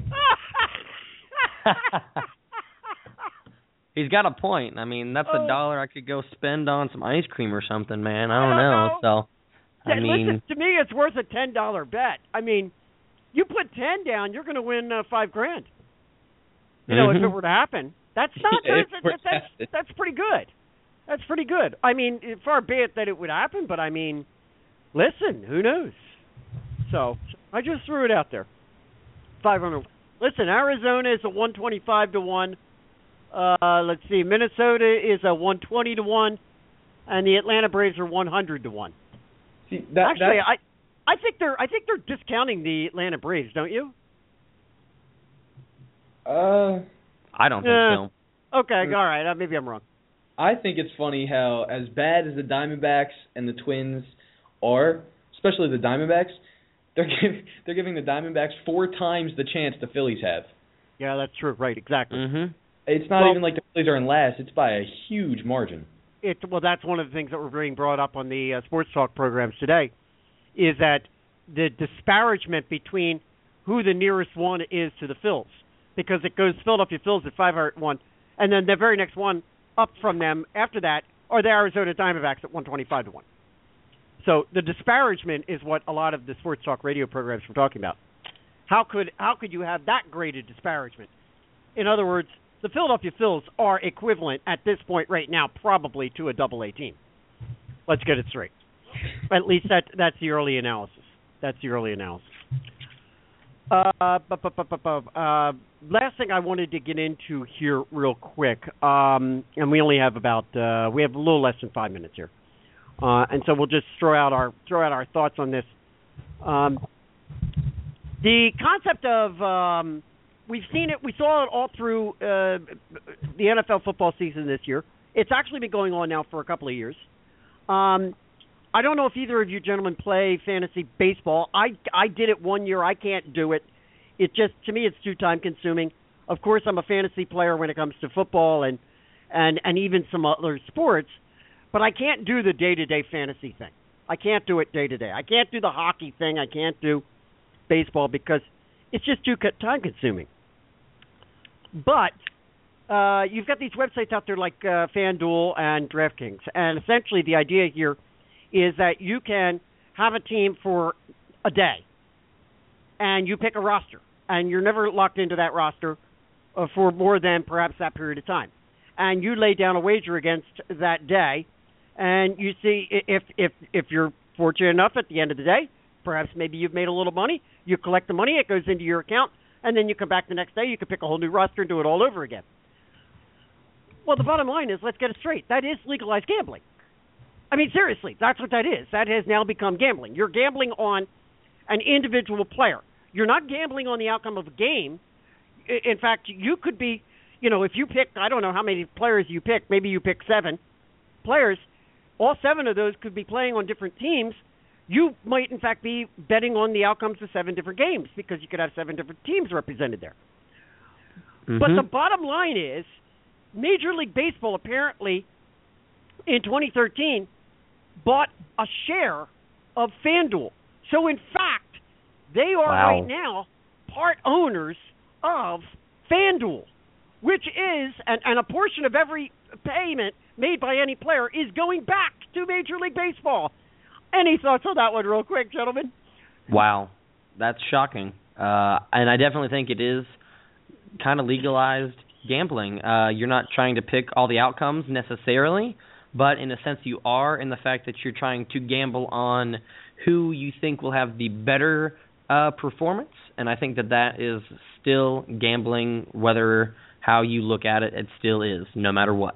He's got a point. I mean, that's oh. a dollar I could go spend on some ice cream or something, man. I don't, I don't know. know. So, I yeah, mean, listen, to me, it's worth a ten dollar bet. I mean, you put ten down, you're going to win uh, five grand. You know, mm-hmm. if it were to happen, that's not. Yeah, that's, that's, that's that's pretty good. That's pretty good. I mean, far be it that it would happen, but I mean, listen, who knows? So I just threw it out there. Five hundred. Listen, Arizona is a one twenty-five to one. Uh, let's see, Minnesota is a one twenty to one, and the Atlanta Braves are one hundred to one. See, that, Actually, I, I think they're, I think they're discounting the Atlanta Braves, don't you? Uh, I don't think uh, so. Okay, all right, uh, maybe I'm wrong. I think it's funny how, as bad as the Diamondbacks and the Twins are, especially the Diamondbacks, they're giving they're giving the Diamondbacks four times the chance the Phillies have. Yeah, that's true. Right, exactly. Mm-hmm. It's not Well, even like the Phillies are in last. It's by a huge margin. it well, that's one of the things that were being brought up on the uh, sports talk programs today, is that the disparagement between who the nearest one is to the Phils, because it goes Philadelphia Phils at five hundred one, and then the very next one up from them after that are the Arizona Diamondbacks at one twenty-five to one. So the disparagement is what a lot of the sports talk radio programs were talking about. How could how could you have that great a disparagement? In other words, the Philadelphia Phils are equivalent at this point right now probably to a double A team. Let's get it straight. At least that that's the early analysis. That's the early analysis. Uh, bu- bu- bu- bu- bu- uh, last thing I wanted to get into here real quick, um, and we only have about uh, we have a little less than five minutes here, uh, and so we'll just throw out our throw out our thoughts on this. Um, the concept of um, we've seen it, we saw it all through uh, the N F L football season this year. It's actually been going on now for a couple of years. Um, I don't know if either of you gentlemen play fantasy baseball. I, I did it one year. I can't do it. It just, to me, it's too time consuming. Of course, I'm a fantasy player when it comes to football and, and, and even some other sports, but I can't do the day-to-day fantasy thing. I can't do it day-to-day. I can't do the hockey thing. I can't do baseball because it's just too time consuming. But uh, you've got these websites out there like uh, FanDuel and DraftKings, and essentially the idea here is that you can have a team for a day, and you pick a roster, and you're never locked into that roster uh, for more than perhaps that period of time. And you lay down a wager against that day, and you see if if if you're fortunate enough at the end of the day, perhaps maybe you've made a little money, you collect the money, it goes into your account, and then you come back the next day, you can pick a whole new roster and do it all over again. Well, the bottom line is, let's get it straight, that is legalized gambling. I mean, seriously, that's what that is. That has now become gambling. You're gambling on an individual player. You're not gambling on the outcome of a game. In fact, you could be, you know, if you pick, I don't know how many players you pick, maybe you pick seven players, all seven of those could be playing on different teams. You might, in fact, be betting on the outcomes of seven different games because you could have seven different teams represented there. Mm-hmm. But the bottom line is, Major League Baseball apparently in twenty thirteen bought a share of FanDuel. So, in fact, they are wow. right now part owners of FanDuel, which is, and, and a portion of every payment made by any player is going back to Major League Baseball. Any thoughts on that one real quick, gentlemen? Wow. That's shocking. Uh, and I definitely think it is kind of legalized gambling. Uh, you're not trying to pick all the outcomes necessarily, but in a sense you are, in the fact that you're trying to gamble on who you think will have the better uh, performance. And I think that that is still gambling, whether how you look at it, it still is, no matter what.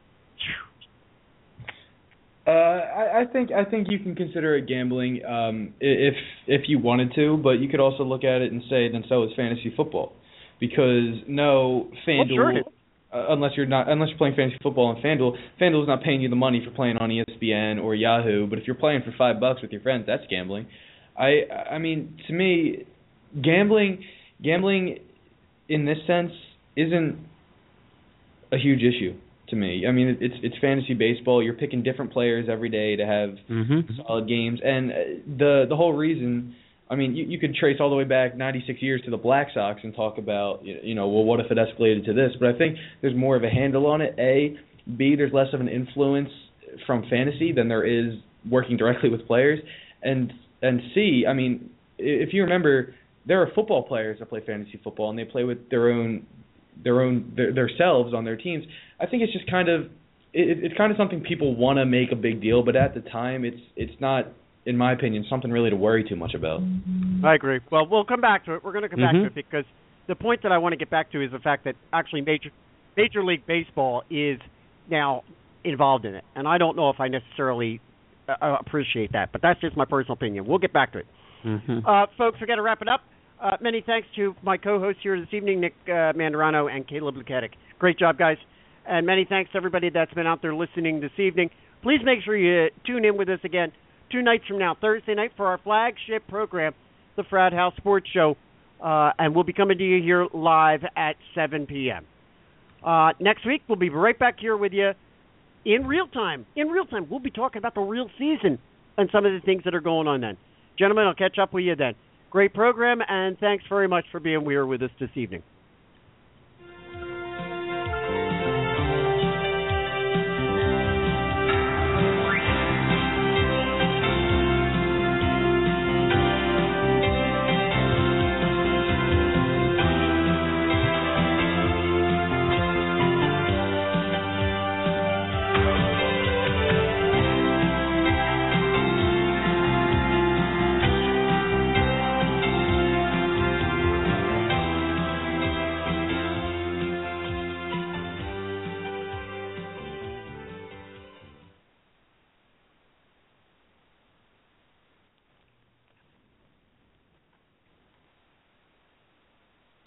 Uh, I, I think I think you can consider it gambling um, if if you wanted to, but you could also look at it and say, then so is fantasy football, because no FanDuel, well, sure. uh, unless you're not unless you're playing fantasy football on FanDuel, FanDuel is not paying you the money for playing on E S P N or Yahoo. But if you're playing for five bucks with your friends, that's gambling. I I mean, to me, gambling gambling in this sense isn't a huge issue. To me, I mean, it's it's fantasy baseball. You're picking different players every day to have mm-hmm. solid games, and the the whole reason. I mean, you, you could trace all the way back ninety-six years to the Black Sox and talk about, you know, well, what if it escalated to this? But I think there's more of a handle on it. A, B, there's less of an influence from fantasy than there is working directly with players, and and C, I mean, if you remember, there are football players that play fantasy football and they play with their own. their own their, themselves on their teams. I think it's just kind of it, it's kind of something people want to make a big deal, but at the time it's it's not, in my opinion, something really to worry too much about. I agree. Well, we'll come back to it. We're going to come mm-hmm. back to it because the point that I want to get back to is the fact that actually Major Major League Baseball is now involved in it, and I don't know if I necessarily uh, appreciate that, but that's just my personal opinion. We'll get back to it. Mm-hmm. Uh, folks, we're going to wrap it up. Uh, many thanks to my co-hosts here this evening, Nick uh, Mandarano and Caleb Lukatic. Great job, guys. And many thanks to everybody that's been out there listening this evening. Please make sure you tune in with us again two nights from now, Thursday night, for our flagship program, the Frat House Sports Show. Uh, and we'll be coming to you here live at seven p.m. Uh, next week, we'll be right back here with you in real time. In real time. We'll be talking about the real season and some of the things that are going on then. Gentlemen, I'll catch up with you then. Great program, and thanks very much for being here with us this evening.